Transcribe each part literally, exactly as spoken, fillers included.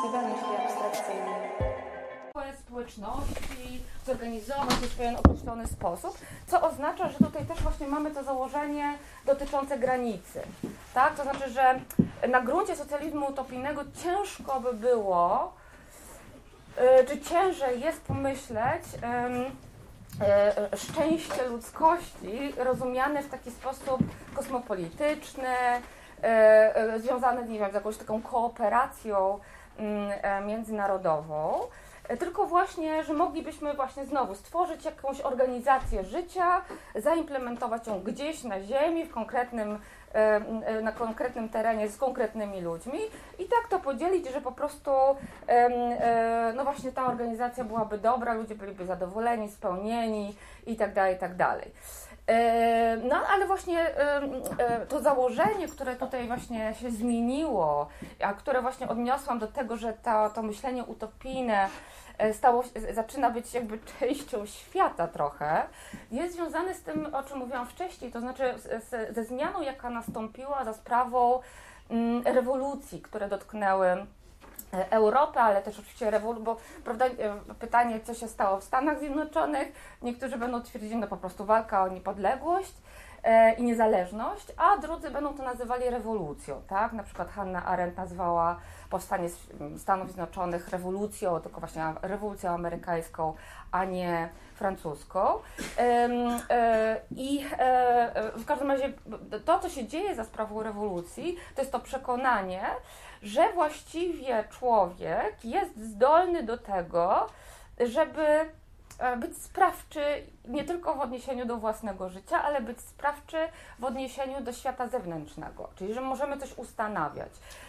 perspektywa myśli abstrakcyjnej. Społeczności zorganizować się w pewien określony sposób, co oznacza, że tutaj też właśnie mamy to założenie dotyczące granicy. Tak? To znaczy, że na gruncie socjalizmu utopijnego ciężko by było, czy ciężej jest pomyśleć szczęście ludzkości rozumiane w taki sposób kosmopolityczny, związane, nie wiem, z jakąś taką kooperacją międzynarodową, tylko właśnie, że moglibyśmy właśnie znowu stworzyć jakąś organizację życia, zaimplementować ją gdzieś na ziemi, w konkretnym, na konkretnym terenie z konkretnymi ludźmi i tak to podzielić, że po prostu no właśnie ta organizacja byłaby dobra, ludzie byliby zadowoleni, spełnieni i tak dalej, i tak dalej. No ale właśnie to założenie, które tutaj właśnie się zmieniło, a które właśnie odniosłam do tego, że to, to myślenie utopijne stało, zaczyna być jakby częścią świata trochę, jest związane z tym, o czym mówiłam wcześniej, to znaczy z, ze zmianą, jaka nastąpiła za sprawą rewolucji, które dotknęły Europę, ale też oczywiście rewolucji, bo prawda, pytanie, co się stało w Stanach Zjednoczonych, niektórzy będą twierdzili, no po prostu walka o niepodległość e, i niezależność, a drudzy będą to nazywali rewolucją, tak? Na przykład Hannah Arendt nazwała powstanie Stanów Zjednoczonych rewolucją, tylko właśnie rewolucją amerykańską, a nie francuską. E, e, I e, w każdym razie to, co się dzieje za sprawą rewolucji, to jest to przekonanie, że właściwie człowiek jest zdolny do tego, żeby być sprawczy nie tylko w odniesieniu do własnego życia, ale być sprawczy w odniesieniu do świata zewnętrznego, czyli że możemy coś ustanawiać.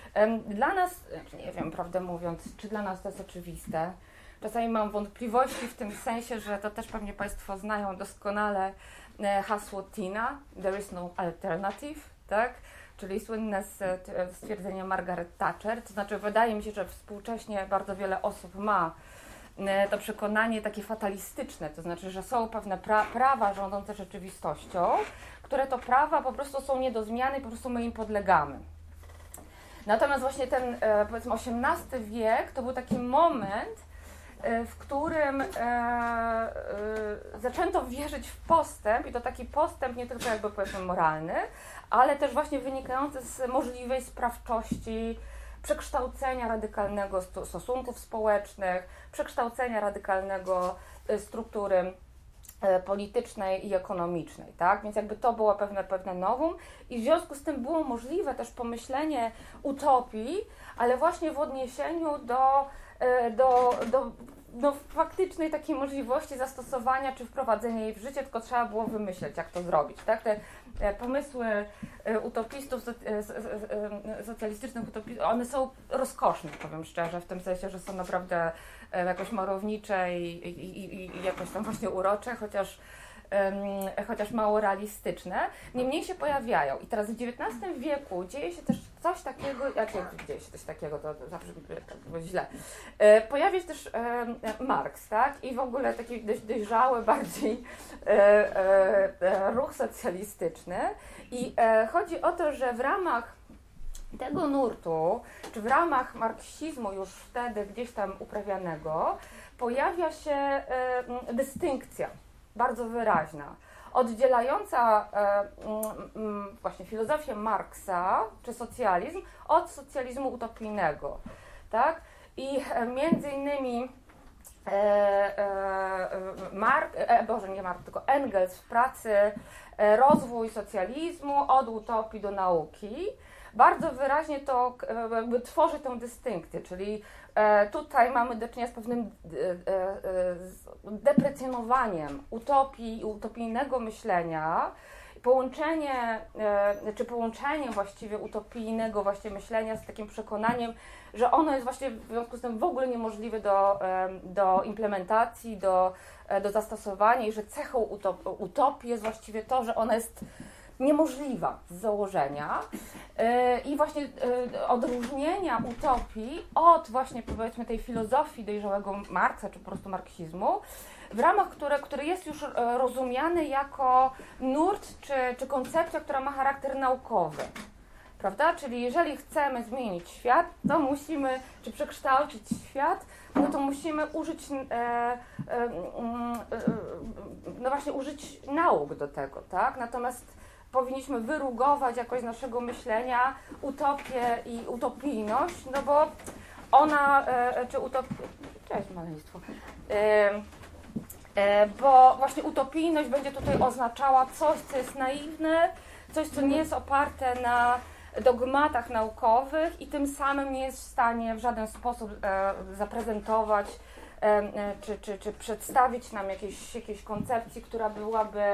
Dla nas, nie wiem, prawdę mówiąc, czy dla nas to jest oczywiste, czasami mam wątpliwości w tym sensie, że to też pewnie Państwo znają doskonale hasło Tina, there is no alternative, tak? Czyli słynne stwierdzenie Margaret Thatcher, to znaczy wydaje mi się, że współcześnie bardzo wiele osób ma to przekonanie takie fatalistyczne, to znaczy, że są pewne pra prawa rządzące rzeczywistością, które to prawa po prostu są nie do zmiany i po prostu my im podlegamy. Natomiast właśnie ten, powiedzmy, osiemnasty wiek to był taki moment, w którym e, e, zaczęto wierzyć w postęp i to taki postęp nie tylko jakby powiedzmy moralny, ale też właśnie wynikający z możliwej sprawczości przekształcenia radykalnego stosunków społecznych, przekształcenia radykalnego struktury politycznej i ekonomicznej, tak? Więc jakby to było pewne, pewne novum i w związku z tym było możliwe też pomyślenie utopii, ale właśnie w odniesieniu do, do, do no, faktycznej takiej możliwości zastosowania czy wprowadzenia jej w życie, tylko trzeba było wymyśleć, jak to zrobić, tak? Te pomysły utopistów, socjalistycznych utopistów, one są rozkoszne, powiem szczerze, w tym sensie, że są naprawdę jakoś malownicze i, i, i jakoś tam właśnie urocze, chociaż, um, chociaż mało realistyczne. Niemniej się pojawiają. I teraz w dziewiętnastym wieku dzieje się też coś takiego, jak, jak dzieje się coś takiego, to, to zawsze tak było źle. E, pojawia się też e, Marks, tak? I w ogóle taki dość dojrzały bardziej e, e, ruch socjalistyczny. I e, chodzi o to, że w ramach tego nurtu, czy w ramach marksizmu już wtedy gdzieś tam uprawianego, pojawia się e, dystynkcja bardzo wyraźna, oddzielająca e, m, właśnie filozofię Marksa czy socjalizm od socjalizmu utopijnego, tak? I e, między innymi e, e, Mark, e, Boże, nie Mark, tylko Engels w pracy e, Rozwój socjalizmu od utopii do nauki bardzo wyraźnie to jakby tworzy tę dystynkcję, czyli e, tutaj mamy do czynienia z pewnym e, e, deprecjonowaniem utopii i utopijnego myślenia, połączenie, e, czy połączenie właściwie utopijnego właśnie myślenia z takim przekonaniem, że ono jest właśnie w związku z tym w ogóle niemożliwe do, e, do implementacji, do, e, do zastosowania i że cechą utop utopii jest właściwie to, że ona jest niemożliwa z założenia yy, i właśnie yy, odróżnienia utopii od właśnie powiedzmy tej filozofii dojrzałego Marksa, czy po prostu marksizmu, w ramach które, który jest już yy, rozumiany jako nurt, czy, czy koncepcja, która ma charakter naukowy. prawda? Czyli jeżeli chcemy zmienić świat, to musimy, czy przekształcić świat, no to musimy użyć, e, e, e, no właśnie użyć nauk do tego, tak? Natomiast powinniśmy wyrugować jakoś z naszego myślenia utopię i utopijność, no bo ona, e, czy utopia, cześć maleństwo, e, e, bo właśnie utopijność będzie tutaj oznaczała coś, co jest naiwne, coś, co nie jest oparte na dogmatach naukowych i tym samym nie jest w stanie w żaden sposób e, zaprezentować e, e, czy, czy, czy przedstawić nam jakiejś, jakiejś koncepcji, która byłaby,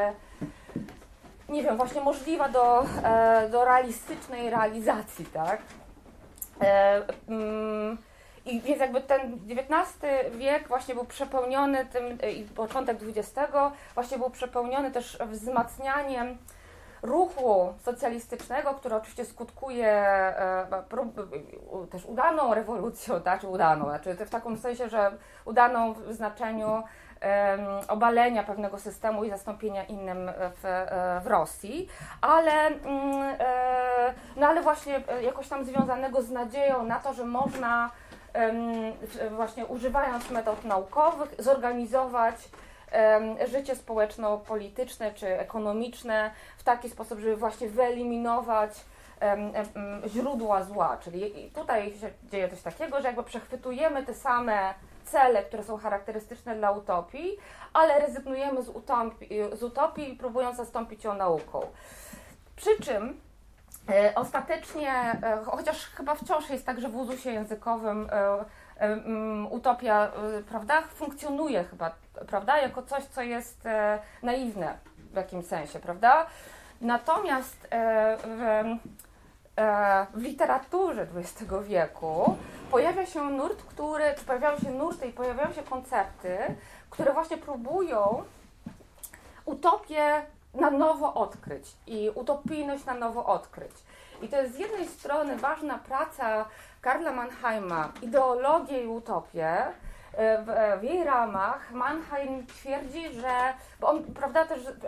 nie wiem, właśnie możliwa do, e, do realistycznej realizacji, tak? E, mm, I więc jakby ten dziewiętnasty wiek właśnie był przepełniony tym, i początek dwudziestego właśnie był przepełniony też wzmacnianiem ruchu socjalistycznego, który oczywiście skutkuje e, też udaną rewolucją, tak, czy udaną, znaczy w takim sensie, że udaną w znaczeniu e, obalenia pewnego systemu i zastąpienia innym w, e, w Rosji, ale, mm, e, no ale właśnie jakoś tam związanego z nadzieją na to, że można e, właśnie używając metod naukowych zorganizować życie społeczno-polityczne czy ekonomiczne w taki sposób, żeby właśnie wyeliminować źródła zła. Czyli tutaj się dzieje coś takiego, że jakby przechwytujemy te same cele, które są charakterystyczne dla utopii, ale rezygnujemy z utopii, z utopii próbując zastąpić ją nauką. Przy czym e, ostatecznie, e, chociaż chyba wciąż jest tak, że w uzusie językowym e, utopia, prawda, funkcjonuje chyba, prawda, jako coś, co jest e, naiwne w jakimś sensie, prawda? Natomiast e, w, e, w literaturze dwudziestego wieku pojawia się nurt, który, czy pojawiają się nurty i pojawiają się koncepty, które właśnie próbują utopię na nowo odkryć i utopijność na nowo odkryć. I to jest z jednej strony ważna praca Karla Mannheima, Ideologię i utopię. W, w jej ramach Mannheim twierdzi, że, bo on, prawda, też e,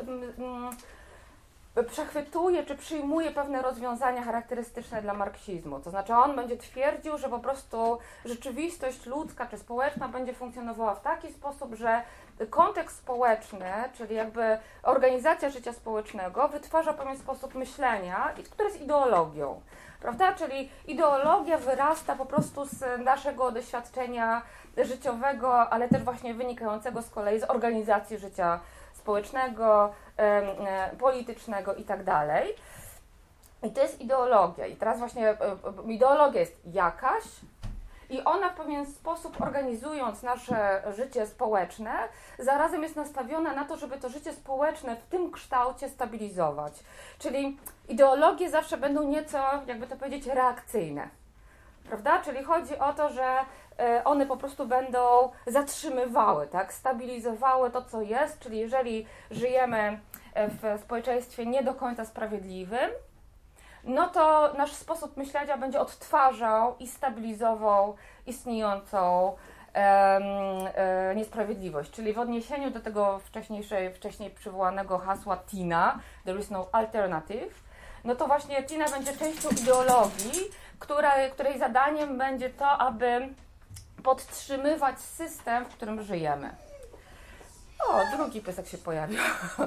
e, przechwytuje czy przyjmuje pewne rozwiązania charakterystyczne dla marksizmu. To znaczy on będzie twierdził, że po prostu rzeczywistość ludzka czy społeczna będzie funkcjonowała w taki sposób, że kontekst społeczny, czyli jakby organizacja życia społecznego wytwarza pewien sposób myślenia, który jest ideologią. Prawda? Czyli ideologia wyrasta po prostu z naszego doświadczenia życiowego, ale też właśnie wynikającego z kolei z organizacji życia społecznego, politycznego i tak dalej. I to jest ideologia. I teraz właśnie ideologia jest jakaś i ona w pewien sposób, organizując nasze życie społeczne, zarazem jest nastawiona na to, żeby to życie społeczne w tym kształcie stabilizować. Czyli ideologie zawsze będą nieco, jakby to powiedzieć, reakcyjne. Prawda? Czyli chodzi o to, że one po prostu będą zatrzymywały, tak? Stabilizowały to, co jest, czyli jeżeli żyjemy w społeczeństwie nie do końca sprawiedliwym, no to nasz sposób myślenia będzie odtwarzał i stabilizował istniejącą e, e, niesprawiedliwość. Czyli w odniesieniu do tego wcześniejszej, wcześniej przywołanego hasła Tina, there is no alternative, no to właśnie Tina będzie częścią ideologii, która, której zadaniem będzie to, aby podtrzymywać system, w którym żyjemy. O, drugi piesek się pojawił.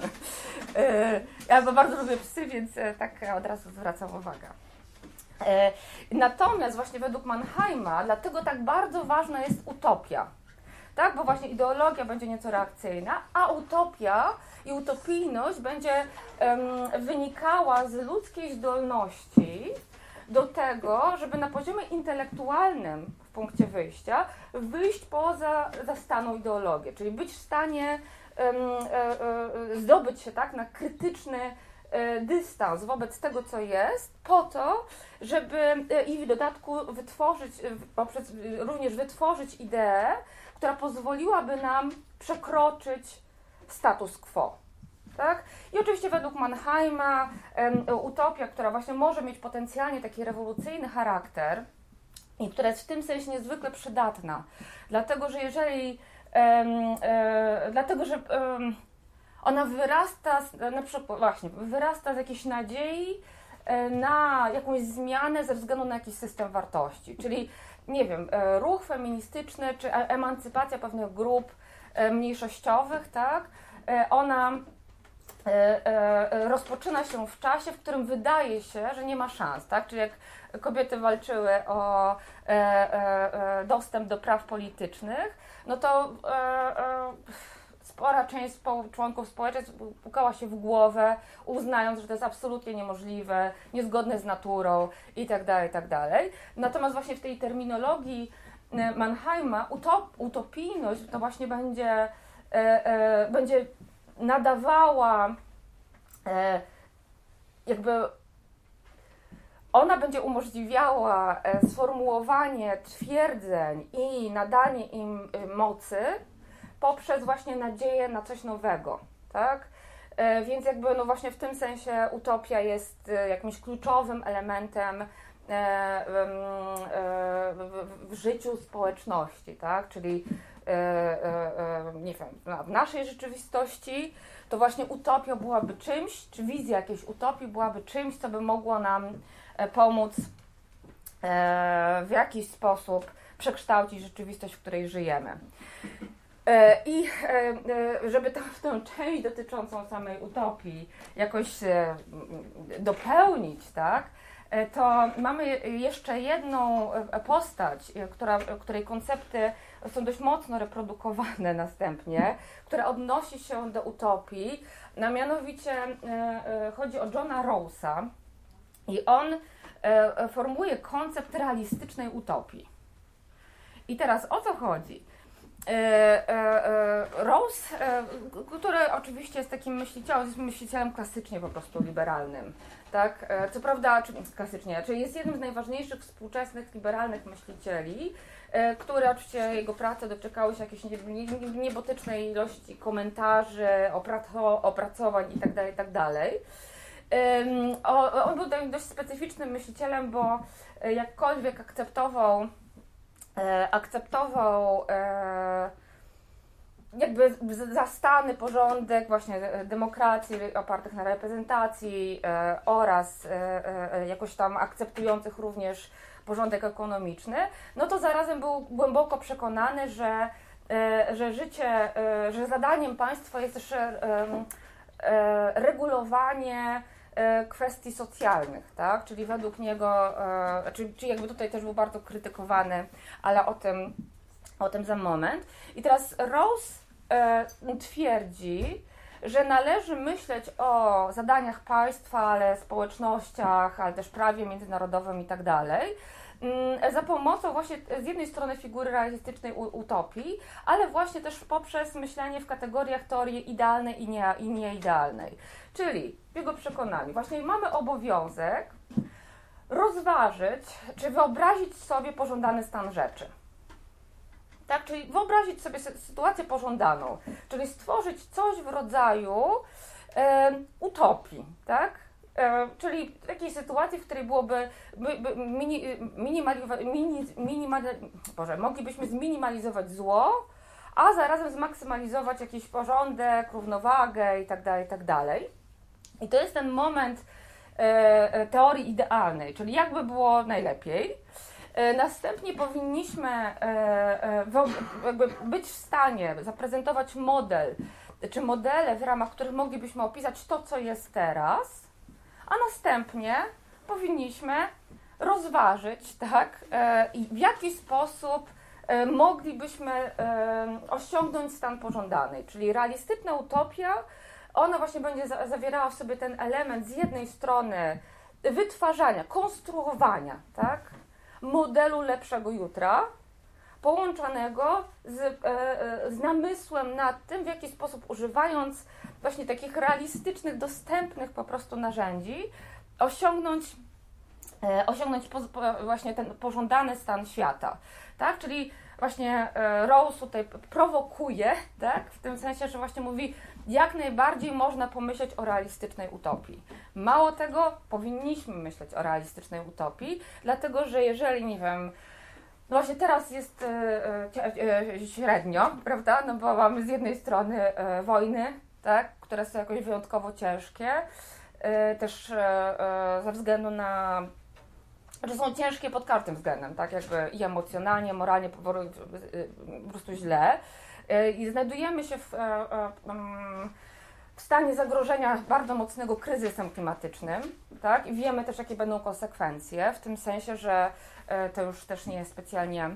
Ja bardzo lubię psy, więc tak od razu zwracam uwagę. Natomiast właśnie według Mannheima, dlatego tak bardzo ważna jest utopia. Tak? Bo właśnie ideologia będzie nieco reakcyjna, a utopia i utopijność będzie um, wynikała z ludzkiej zdolności do tego, żeby na poziomie intelektualnym w punkcie wyjścia wyjść poza zastaną ideologię, czyli być w stanie um, e, e, zdobyć się tak na krytyczny e, dystans wobec tego, co jest, po to, żeby e, i w dodatku wytworzyć, poprzez, również wytworzyć ideę, która pozwoliłaby nam przekroczyć status quo. Tak? I oczywiście według Mannheima um, utopia, która właśnie może mieć potencjalnie taki rewolucyjny charakter i która jest w tym sensie niezwykle przydatna, dlatego że jeżeli um, e, dlatego, że um, ona wyrasta z, na przykład właśnie, wyrasta z jakiejś nadziei na jakąś zmianę ze względu na jakiś system wartości, czyli nie wiem, ruch feministyczny czy emancypacja pewnych grup mniejszościowych, tak, ona rozpoczyna się w czasie, w którym wydaje się, że nie ma szans, tak, czyli jak kobiety walczyły o dostęp do praw politycznych, no to spora część członków społeczeństw pukała się w głowę, uznając, że to jest absolutnie niemożliwe, niezgodne z naturą itd., itd. Natomiast właśnie w tej terminologii Mannheima utop, utopijność to właśnie będzie, e, e, będzie nadawała e, jakby ona będzie umożliwiała sformułowanie twierdzeń i nadanie im mocy poprzez właśnie nadzieję na coś nowego, tak? Więc jakby no właśnie w tym sensie utopia jest jakimś kluczowym elementem w życiu społeczności, tak? Czyli nie wiem, w naszej rzeczywistości to właśnie utopia byłaby czymś, czy wizja jakiejś utopii byłaby czymś, co by mogło nam pomóc w jakiś sposób przekształcić rzeczywistość, w której żyjemy. I żeby tę, tę część dotyczącą samej utopii jakoś dopełnić, tak, to mamy jeszcze jedną postać, która, której koncepty są dość mocno reprodukowane następnie, która odnosi się do utopii, a mianowicie chodzi o Johna Rawlsa i on formułuje koncept realistycznej utopii. I teraz o co chodzi? Rawls, który oczywiście jest takim myślicielem, jest myślicielem klasycznie po prostu liberalnym, tak? Co prawda, czy klasycznie, czyli jest jednym z najważniejszych współczesnych liberalnych myślicieli, które oczywiście jego prace doczekały się jakiejś niebotycznej ilości komentarzy, opracowań itd., itd. On był dość specyficznym myślicielem, bo jakkolwiek akceptował akceptował e, jakby zastany porządek właśnie demokracji opartych na reprezentacji e, oraz e, e, jakoś tam akceptujących również porządek ekonomiczny, no to zarazem był głęboko przekonany, że, e, że życie, e, że zadaniem państwa jest też e, e, regulowanie kwestii socjalnych, tak? Czyli według niego, e, czyli, czyli jakby tutaj też był bardzo krytykowany, ale o tym, o tym za moment. I teraz Rawls e, twierdzi, że należy myśleć o zadaniach państwa, ale społecznościach, ale też prawie międzynarodowym i tak dalej, za pomocą właśnie z jednej strony figury realistycznej utopii, ale właśnie też poprzez myślenie w kategoriach teorii idealnej i, nie, i nieidealnej. Czyli w jego przekonaniu właśnie mamy obowiązek rozważyć, czy wyobrazić sobie pożądany stan rzeczy. Tak, czyli wyobrazić sobie sytuację pożądaną, czyli stworzyć coś w rodzaju e, utopii, tak? E, czyli takiej sytuacji, w której byłoby by, by, mini, minimalizować, mini, minimal, Boże, moglibyśmy zminimalizować zło, a zarazem zmaksymalizować jakiś porządek, równowagę itd., itd. I to jest ten moment e, teorii idealnej, czyli jakby było najlepiej. Następnie powinniśmy jakby być w stanie zaprezentować model, czy modele, w ramach których moglibyśmy opisać to, co jest teraz, a następnie powinniśmy rozważyć, tak, i w jaki sposób moglibyśmy osiągnąć stan pożądany, czyli realistyczna utopia, ona właśnie będzie zawierała w sobie ten element z jednej strony wytwarzania, konstruowania, tak, modelu lepszego jutra, połączonego z, e, z namysłem nad tym, w jaki sposób używając właśnie takich realistycznych, dostępnych po prostu narzędzi, osiągnąć, e, osiągnąć po, po, właśnie ten pożądany stan świata. Tak? Czyli właśnie e, Rawls tutaj prowokuje, tak? W tym sensie, że właśnie mówi, jak najbardziej można pomyśleć o realistycznej utopii. Mało tego, powinniśmy myśleć o realistycznej utopii, dlatego że jeżeli, nie wiem, no właśnie teraz jest e, e, średnio, prawda, no bo mamy z jednej strony e, wojny, tak, które są jakoś wyjątkowo ciężkie, też ze względu na, że są ciężkie pod każdym względem, tak, jakby i emocjonalnie, moralnie po prostu źle. I znajdujemy się w, w stanie zagrożenia bardzo mocnego kryzysem klimatycznym, tak, i wiemy też, jakie będą konsekwencje, w tym sensie, że to już też nie jest specjalnie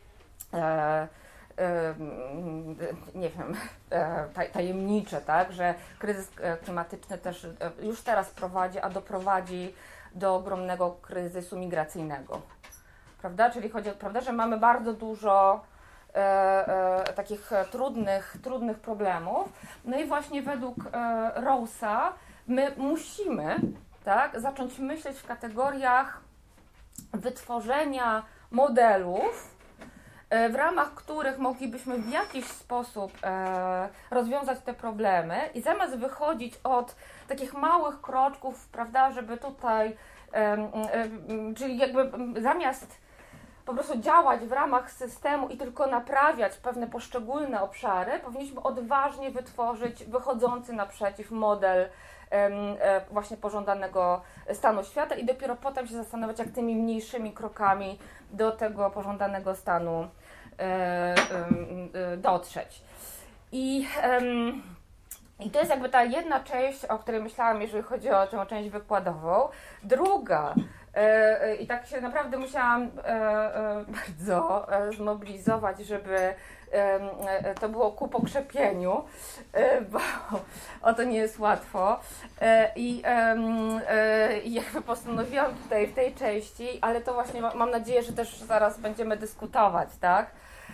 nie wiem, tajemnicze, tak, że kryzys klimatyczny też już teraz prowadzi, a doprowadzi do ogromnego kryzysu migracyjnego, prawda? Czyli chodzi o to, prawda, że mamy bardzo dużo e, e, takich trudnych, trudnych problemów. No i właśnie według e, Rawlsa my musimy, tak, zacząć myśleć w kategoriach wytworzenia modelów, w ramach których moglibyśmy w jakiś sposób e, rozwiązać te problemy i zamiast wychodzić od takich małych kroczków, prawda, żeby tutaj, e, e, czyli jakby zamiast po prostu działać w ramach systemu i tylko naprawiać pewne poszczególne obszary, powinniśmy odważnie wytworzyć wychodzący naprzeciw model e, właśnie pożądanego stanu świata i dopiero potem się zastanawiać, jak tymi mniejszymi krokami do tego pożądanego stanu e, e, dotrzeć. I, e, I to jest jakby ta jedna część, o której myślałam, jeżeli chodzi o tę część wykładową. Druga, e, i tak się naprawdę musiałam e, e, bardzo e, zmobilizować, żeby to było ku pokrzepieniu, bo o to nie jest łatwo. I, i jakby postanowiłam tutaj w tej części, ale to właśnie mam nadzieję, że też zaraz będziemy dyskutować, tak?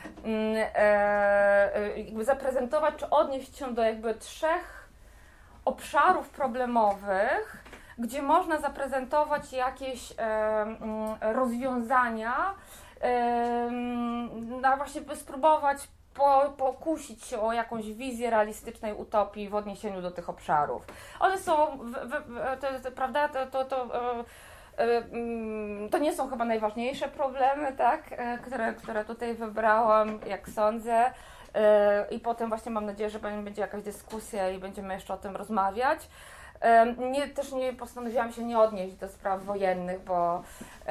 Jakby zaprezentować, czy odnieść się do jakby trzech obszarów problemowych, gdzie można zaprezentować jakieś rozwiązania, no właśnie spróbować po, pokusić się o jakąś wizję realistycznej utopii w odniesieniu do tych obszarów. One są, w, w, to, to, prawda, to, to, to, to nie są chyba najważniejsze problemy, tak, które, które tutaj wybrałam, jak sądzę. I potem właśnie mam nadzieję, że będzie jakaś dyskusja i będziemy jeszcze o tym rozmawiać. Nie, też nie postanowiłam się nie odnieść do spraw wojennych, bo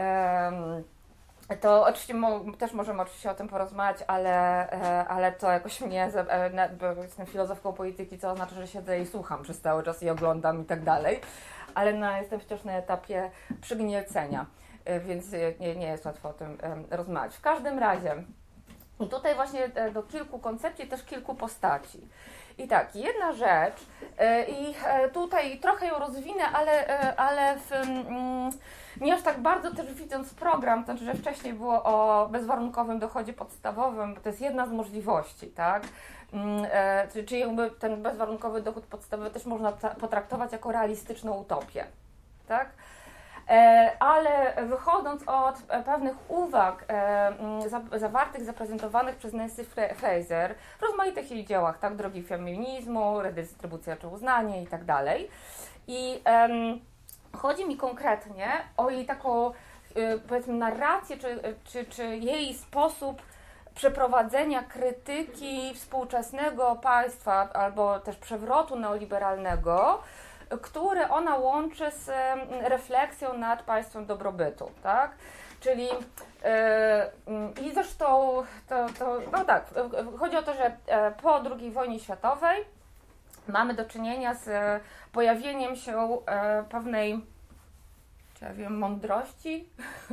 to oczywiście mo, też możemy oczywiście o tym porozmawiać, ale, ale to jakoś mnie, bo jestem filozofką polityki, co oznacza, że siedzę i słucham przez cały czas i oglądam i tak dalej, ale no, jestem wciąż na etapie przygniecenia, więc nie, nie jest łatwo o tym rozmawiać. W każdym razie, i tutaj właśnie do kilku koncepcji, też kilku postaci. I tak, jedna rzecz, i tutaj trochę ją rozwinę, ale, ale w, nie aż tak bardzo też widząc program, to znaczy, że wcześniej było o bezwarunkowym dochodzie podstawowym, bo to jest jedna z możliwości, tak? Czyli jakby ten bezwarunkowy dochód podstawowy też można potraktować jako realistyczną utopię, tak? Ale wychodząc od pewnych uwag zawartych, zaprezentowanych przez Nancy Fraser w rozmaitych jej dziełach, tak, Drogi feminizmu, redystrybucja czy uznanie i tak dalej. I chodzi mi konkretnie o jej taką, powiedzmy, narrację, czy, czy, czy jej sposób przeprowadzenia krytyki współczesnego państwa albo też przewrotu neoliberalnego, które ona łączy z refleksją nad państwem dobrobytu, tak? Czyli yy, i zresztą to, to, no tak, chodzi o to, że po drugiej wojnie światowej mamy do czynienia z pojawieniem się pewnej, czy ja wiem, mądrości,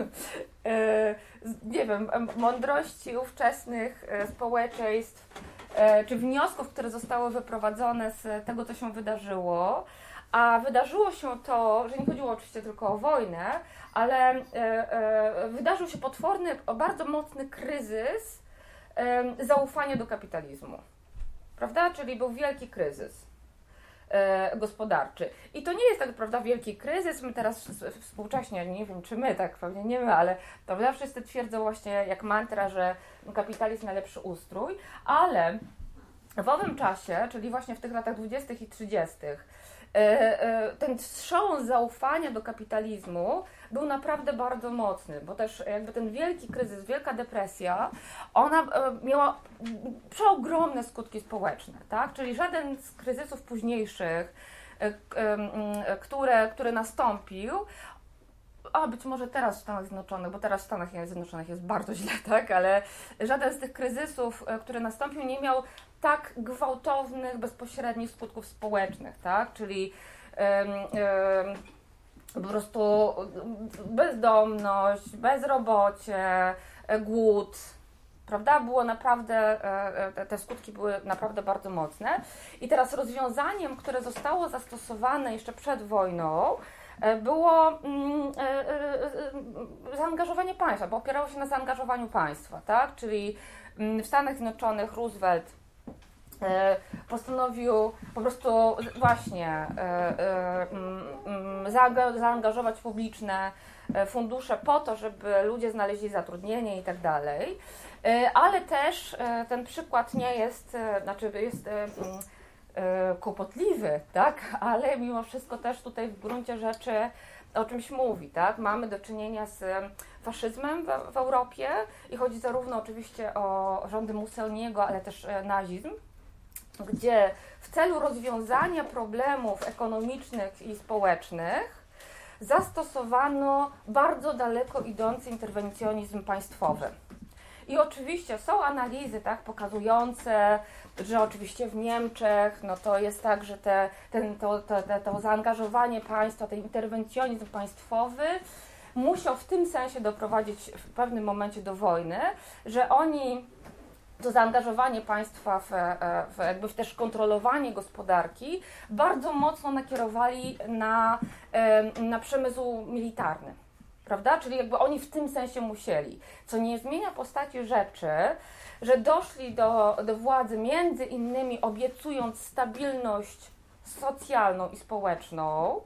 nie wiem, mądrości ówczesnych społeczeństw, czy wniosków, które zostały wyprowadzone z tego, co się wydarzyło. A wydarzyło się to, że nie chodziło oczywiście tylko o wojnę, ale e, e, wydarzył się potworny, bardzo mocny kryzys e, zaufania do kapitalizmu, prawda? Czyli był wielki kryzys e, gospodarczy. I to nie jest tak, prawda, wielki kryzys. My teraz współcześnie, nie wiem czy my, tak pewnie nie my, ale prawda, wszyscy twierdzą właśnie jak mantra, że kapitalizm najlepszy ustrój, ale w owym czasie, czyli właśnie w tych latach dwudziestych i trzydziestych, ten wstrząs zaufania do kapitalizmu był naprawdę bardzo mocny, bo też jakby ten wielki kryzys, wielka depresja, ona miała przeogromne skutki społeczne, tak? Czyli żaden z kryzysów późniejszych które, który nastąpił, a być może teraz w Stanach Zjednoczonych, bo teraz w Stanach Zjednoczonych jest bardzo źle, tak, ale żaden z tych kryzysów, który nastąpił, nie miał tak gwałtownych, bezpośrednich skutków społecznych, tak, czyli um, um, po prostu bezdomność, bezrobocie, głód, prawda, było naprawdę, te skutki były naprawdę bardzo mocne. I teraz rozwiązaniem, które zostało zastosowane jeszcze przed wojną, było mm, zaangażowanie państwa, bo opierało się na zaangażowaniu państwa, tak? Czyli w Stanach Zjednoczonych Roosevelt postanowił po prostu właśnie zaangażować publiczne fundusze po to, żeby ludzie znaleźli zatrudnienie i tak dalej, ale też ten przykład nie jest, znaczy jest kłopotliwy, tak, ale mimo wszystko też tutaj w gruncie rzeczy o czymś mówi, tak, mamy do czynienia z faszyzmem w, w Europie i chodzi zarówno oczywiście o rządy Mussoliniego, ale też nazizm, gdzie w celu rozwiązania problemów ekonomicznych i społecznych zastosowano bardzo daleko idący interwencjonizm państwowy. I oczywiście są analizy, tak, pokazujące, że oczywiście w Niemczech no to jest tak, że te, ten, to, to, to zaangażowanie państwa, ten interwencjonizm państwowy musiał w tym sensie doprowadzić w pewnym momencie do wojny, że oni to zaangażowanie państwa w, w, jakby w też kontrolowanie gospodarki bardzo mocno nakierowali na, na przemysł militarny. Prawda? Czyli jakby oni w tym sensie musieli, co nie zmienia postaci rzeczy, że doszli do, do władzy między innymi obiecując stabilność socjalną i społeczną,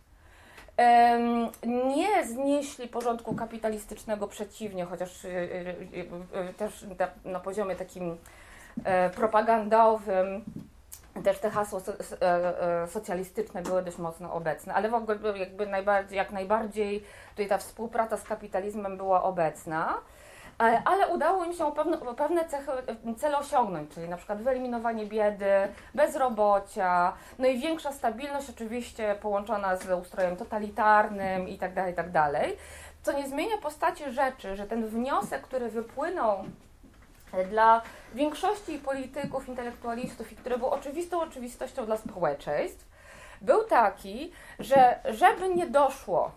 em, nie znieśli porządku kapitalistycznego przeciwnie, chociaż y, y, y, też na, na poziomie takim e, propagandowym też te hasła so, e, e, socjalistyczne były dość mocno obecne, ale w ogóle jakby najbardziej, jak najbardziej tutaj ta współpraca z kapitalizmem była obecna, ale, ale udało im się pewne, pewne cechy, cele osiągnąć, czyli na przykład wyeliminowanie biedy, bezrobocia, no i większa stabilność oczywiście połączona z ustrojem totalitarnym i tak dalej, i tak dalej, co nie zmienia postaci rzeczy, że ten wniosek, który wypłynął dla większości polityków, intelektualistów i który był oczywistą oczywistością dla społeczeństw, był taki, że żeby nie doszło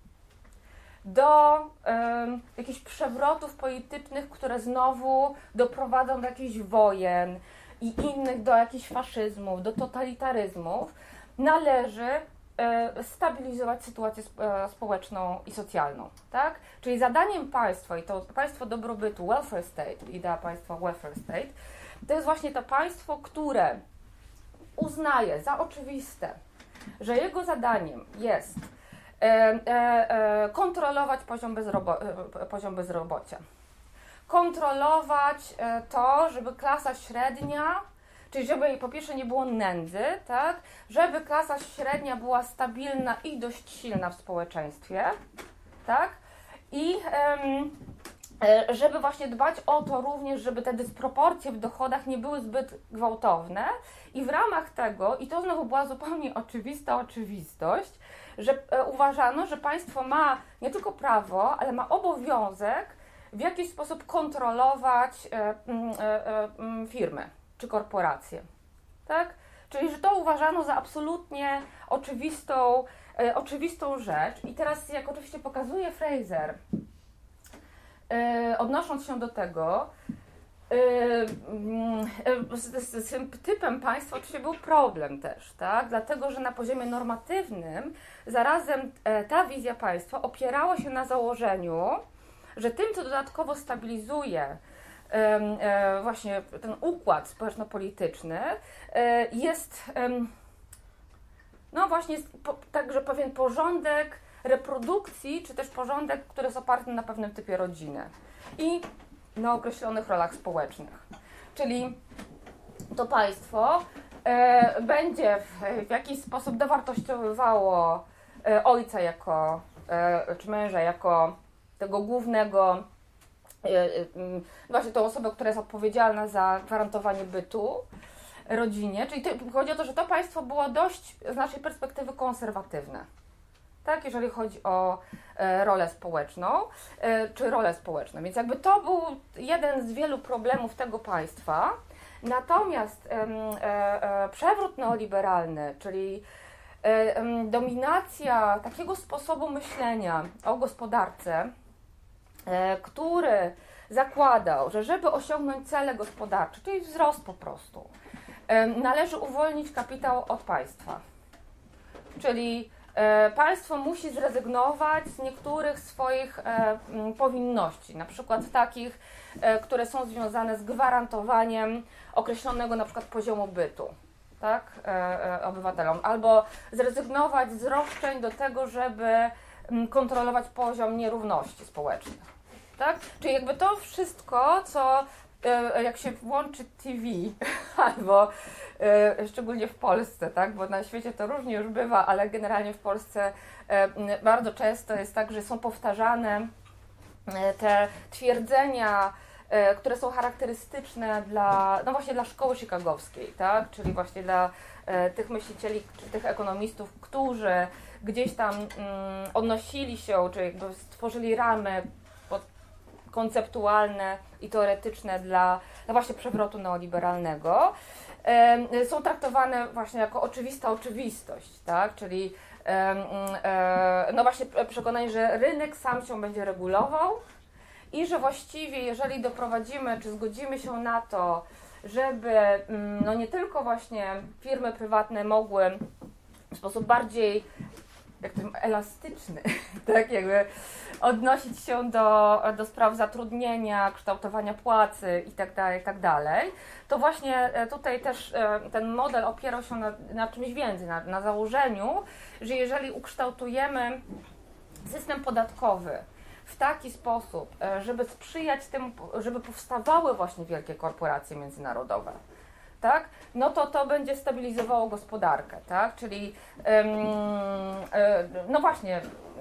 do um, jakichś przewrotów politycznych, które znowu doprowadzą do jakichś wojen i innych, do jakichś faszyzmów, do totalitaryzmów, należy stabilizować sytuację społeczną i socjalną, tak? Czyli zadaniem państwa, i to państwo dobrobytu, welfare state, idea państwa welfare state, to jest właśnie to państwo, które uznaje za oczywiste, że jego zadaniem jest e, e, e, kontrolować poziom, bezrobo- e, poziom bezrobocia, kontrolować e, to, żeby klasa średnia, czyli żeby po pierwsze nie było nędzy, tak? Żeby klasa średnia była stabilna i dość silna w społeczeństwie, tak? I um, żeby właśnie dbać o to również, żeby te dysproporcje w dochodach nie były zbyt gwałtowne i w ramach tego, i to znowu była zupełnie oczywista oczywistość, że e, uważano, że państwo ma nie tylko prawo, ale ma obowiązek w jakiś sposób kontrolować e, e, e, firmy czy korporacje, tak? Czyli, że to uważano za absolutnie oczywistą, e, oczywistą rzecz. I teraz, jak oczywiście pokazuje Fraser, e, odnosząc się do tego, e, e, z, z, z tym typem państwa oczywiście był problem też, tak? Dlatego, że na poziomie normatywnym zarazem e, ta wizja państwa opierała się na założeniu, że tym, co dodatkowo stabilizuje właśnie ten układ społeczno-polityczny, jest no właśnie także pewien porządek reprodukcji, czy też porządek, który jest oparty na pewnym typie rodziny i na określonych rolach społecznych. Czyli to państwo będzie w jakiś sposób dowartościowywało ojca jako, czy męża jako tego głównego, właśnie tą osobę, która jest odpowiedzialna za gwarantowanie bytu, rodzinie, czyli to, chodzi o to, że to państwo było dość z naszej perspektywy konserwatywne, tak, jeżeli chodzi o e, rolę społeczną, e, czy rolę społeczną, więc jakby to był jeden z wielu problemów tego państwa. Natomiast e, e, przewrót neoliberalny, czyli e, e, dominacja takiego sposobu myślenia o gospodarce, e, który zakładał, że żeby osiągnąć cele gospodarcze, czyli wzrost po prostu, e, należy uwolnić kapitał od państwa. Czyli e, państwo musi zrezygnować z niektórych swoich e, m, powinności, na przykład takich, e, które są związane z gwarantowaniem określonego na przykład poziomu bytu, tak, e, e, obywatelom, albo zrezygnować z roszczeń do tego, żeby m, kontrolować poziom nierówności społecznych. Tak? Czyli jakby to wszystko, co e, jak się włączy T V, albo e, szczególnie w Polsce, tak? Bo na świecie to różnie już bywa, ale generalnie w Polsce e, bardzo często jest tak, że są powtarzane e, te twierdzenia, e, które są charakterystyczne dla, no właśnie dla szkoły chicagowskiej, tak? Czyli właśnie dla e, tych myślicieli, czy tych ekonomistów, którzy gdzieś tam mm, odnosili się, czy jakby stworzyli ramy konceptualne i teoretyczne dla no właśnie przewrotu neoliberalnego, e, są traktowane właśnie jako oczywista oczywistość, tak? Czyli e, e, no właśnie przekonanie, że rynek sam się będzie regulował i że właściwie jeżeli doprowadzimy, czy zgodzimy się na to, żeby no nie tylko właśnie firmy prywatne mogły w sposób bardziej jak to elastyczny, tak, jakby odnosić się do, do spraw zatrudnienia, kształtowania płacy i tak dalej, i tak dalej, to właśnie tutaj też ten model opierał się na, na czymś więcej, na, na założeniu, że jeżeli ukształtujemy system podatkowy w taki sposób, żeby sprzyjać temu, żeby powstawały właśnie wielkie korporacje międzynarodowe, tak? No to to będzie stabilizowało gospodarkę, tak? Czyli ym, y, no właśnie,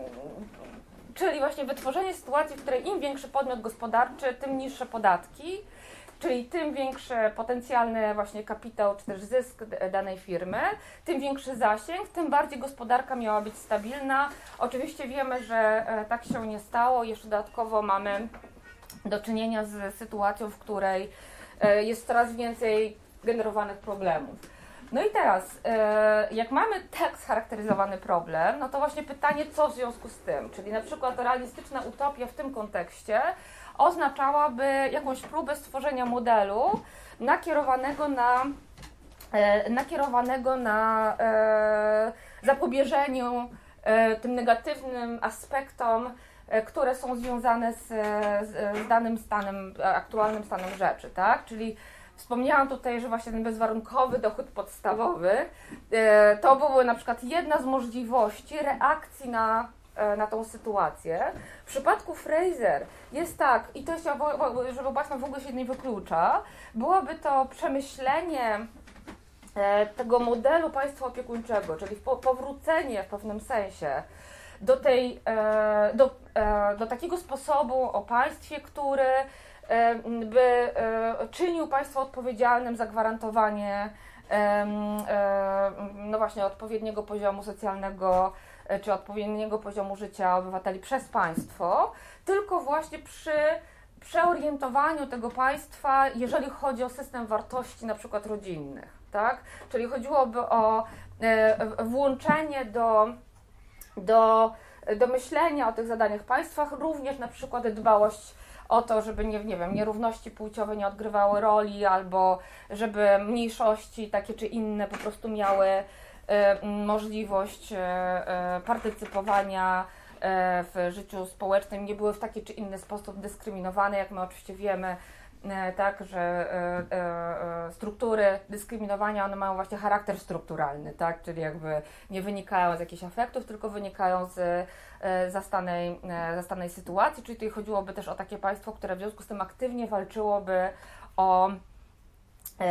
czyli właśnie wytworzenie sytuacji, w której im większy podmiot gospodarczy, tym niższe podatki, czyli tym większy potencjalny właśnie kapitał czy też zysk danej firmy, tym większy zasięg, tym bardziej gospodarka miała być stabilna. Oczywiście wiemy, że tak się nie stało. Jeszcze dodatkowo mamy do czynienia z sytuacją, w której jest coraz więcej generowanych problemów. No i teraz, jak mamy tak scharakteryzowany problem, no to właśnie pytanie, co w związku z tym? Czyli na przykład realistyczna utopia w tym kontekście oznaczałaby jakąś próbę stworzenia modelu nakierowanego na, nakierowanego na zapobieżeniu tym negatywnym aspektom, które są związane z, z danym stanem, aktualnym stanem rzeczy, tak? Czyli wspomniałam tutaj, że właśnie ten bezwarunkowy dochód podstawowy to były na przykład jedna z możliwości reakcji na, na tą sytuację. W przypadku Fraser jest tak, i to się, że właśnie w ogóle się nie wyklucza, byłoby to przemyślenie tego modelu państwa opiekuńczego, czyli powrócenie w pewnym sensie do, tej, do, do takiego sposobu o państwie, który by czynił państwo odpowiedzialnym za gwarantowanie no właśnie odpowiedniego poziomu socjalnego czy odpowiedniego poziomu życia obywateli przez państwo, tylko właśnie przy przeorientowaniu tego państwa, jeżeli chodzi o system wartości na przykład rodzinnych, tak? Czyli chodziłoby o włączenie do, do, do myślenia o tych zadaniach państwa, również na przykład dbałość o to, żeby nie, nie wiem, nierówności płciowe nie odgrywały roli, albo żeby mniejszości takie czy inne po prostu miały e, możliwość e, partycypowania e, w życiu społecznym, nie były w taki czy inny sposób dyskryminowane, jak my oczywiście wiemy, e, tak, że e, e, struktury dyskryminowania, one mają właśnie charakter strukturalny, tak, czyli jakby nie wynikają z jakichś afektów, tylko wynikają z zastanej, zastanej sytuacji, czyli tutaj chodziłoby też o takie państwo, które w związku z tym aktywnie walczyłoby o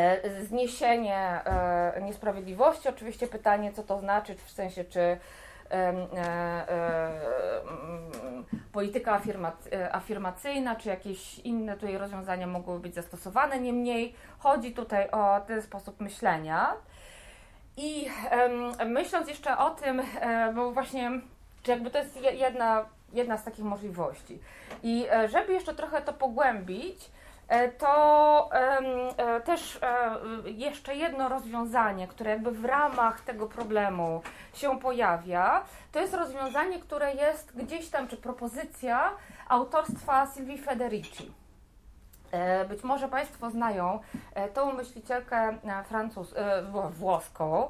zniesienie niesprawiedliwości. Oczywiście pytanie, co to znaczy, w sensie, czy polityka afirmac- afirmacyjna, czy jakieś inne tutaj rozwiązania mogłyby być zastosowane. Niemniej chodzi tutaj o ten sposób myślenia. I um, myśląc jeszcze o tym, e, bo właśnie, czy jakby to jest jedna, jedna z takich możliwości. I e, żeby jeszcze trochę to pogłębić, e, to e, też e, jeszcze jedno rozwiązanie, które jakby w ramach tego problemu się pojawia, to jest rozwiązanie, które jest gdzieś tam, czy propozycja autorstwa Silvii Federici. Być może Państwo znają tą myślicielkę francus- włoską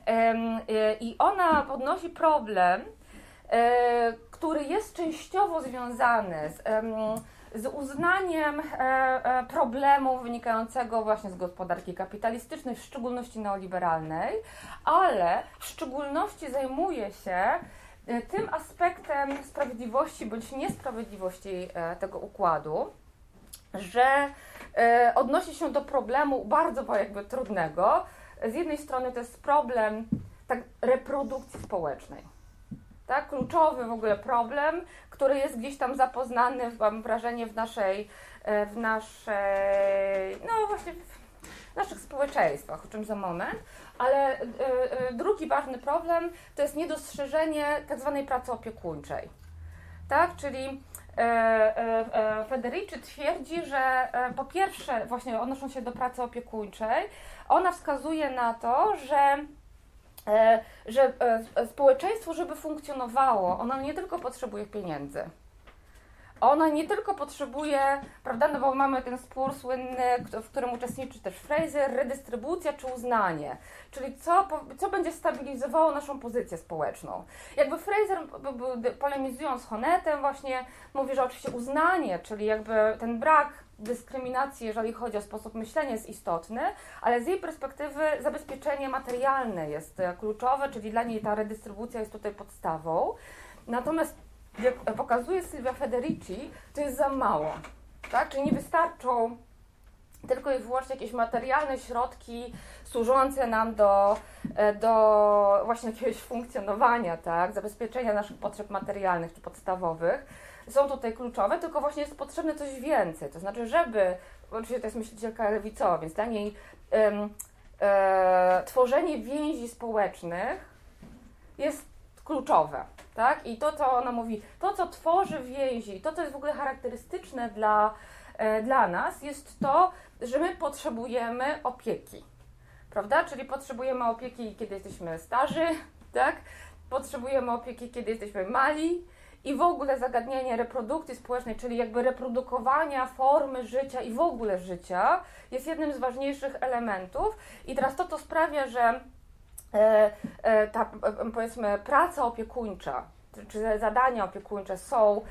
i ona podnosi problem, który jest częściowo związany z, z uznaniem problemu wynikającego właśnie z gospodarki kapitalistycznej, w szczególności neoliberalnej, ale w szczególności zajmuje się tym aspektem sprawiedliwości bądź niesprawiedliwości tego układu, że e, odnosi się do problemu bardzo jakby trudnego. Z jednej strony to jest problem tak, reprodukcji społecznej. Tak? Kluczowy w ogóle problem, który jest gdzieś tam zapoznany, mam wrażenie, w naszej, w naszej, no właśnie w naszych społeczeństwach, o czym za moment. Ale e, e, drugi ważny problem to jest niedostrzeżenie tak zwanej pracy opiekuńczej. Tak? Czyli Federici twierdzi, że po pierwsze, właśnie odnosząc się do pracy opiekuńczej, ona wskazuje na to, że, że społeczeństwo, żeby funkcjonowało, ono nie tylko potrzebuje pieniędzy. Ona nie tylko potrzebuje, prawda, no bo mamy ten spór słynny, w którym uczestniczy też Fraser, redystrybucja czy uznanie, czyli co, co będzie stabilizowało naszą pozycję społeczną. Jakby Fraser, polemizując z Honnetem, właśnie mówi, że oczywiście uznanie, czyli jakby ten brak dyskryminacji, jeżeli chodzi o sposób myślenia, jest istotny, ale z jej perspektywy zabezpieczenie materialne jest kluczowe, czyli dla niej ta redystrybucja jest tutaj podstawą. Natomiast jak pokazuje Silvia Federici, to jest za mało, tak? Czyli nie wystarczą tylko i wyłącznie jakieś materialne środki służące nam do, do właśnie jakiegoś funkcjonowania, tak? Zabezpieczenia naszych potrzeb materialnych czy podstawowych. Są tutaj kluczowe, tylko właśnie jest potrzebne coś więcej. To znaczy, żeby, oczywiście to jest myślicielka lewicowa, więc dla niej um, e, tworzenie więzi społecznych jest kluczowe, tak? I to, co ona mówi, to, co tworzy więzi, to, co jest w ogóle charakterystyczne dla, e, dla nas, jest to, że my potrzebujemy opieki, prawda? Czyli potrzebujemy opieki, kiedy jesteśmy starzy, tak? Potrzebujemy opieki, kiedy jesteśmy mali i w ogóle zagadnienie reprodukcji społecznej, czyli jakby reprodukowania formy życia i w ogóle życia jest jednym z ważniejszych elementów. I teraz to, to sprawia, że ta, powiedzmy, praca opiekuńcza, czy zadania opiekuńcze są um,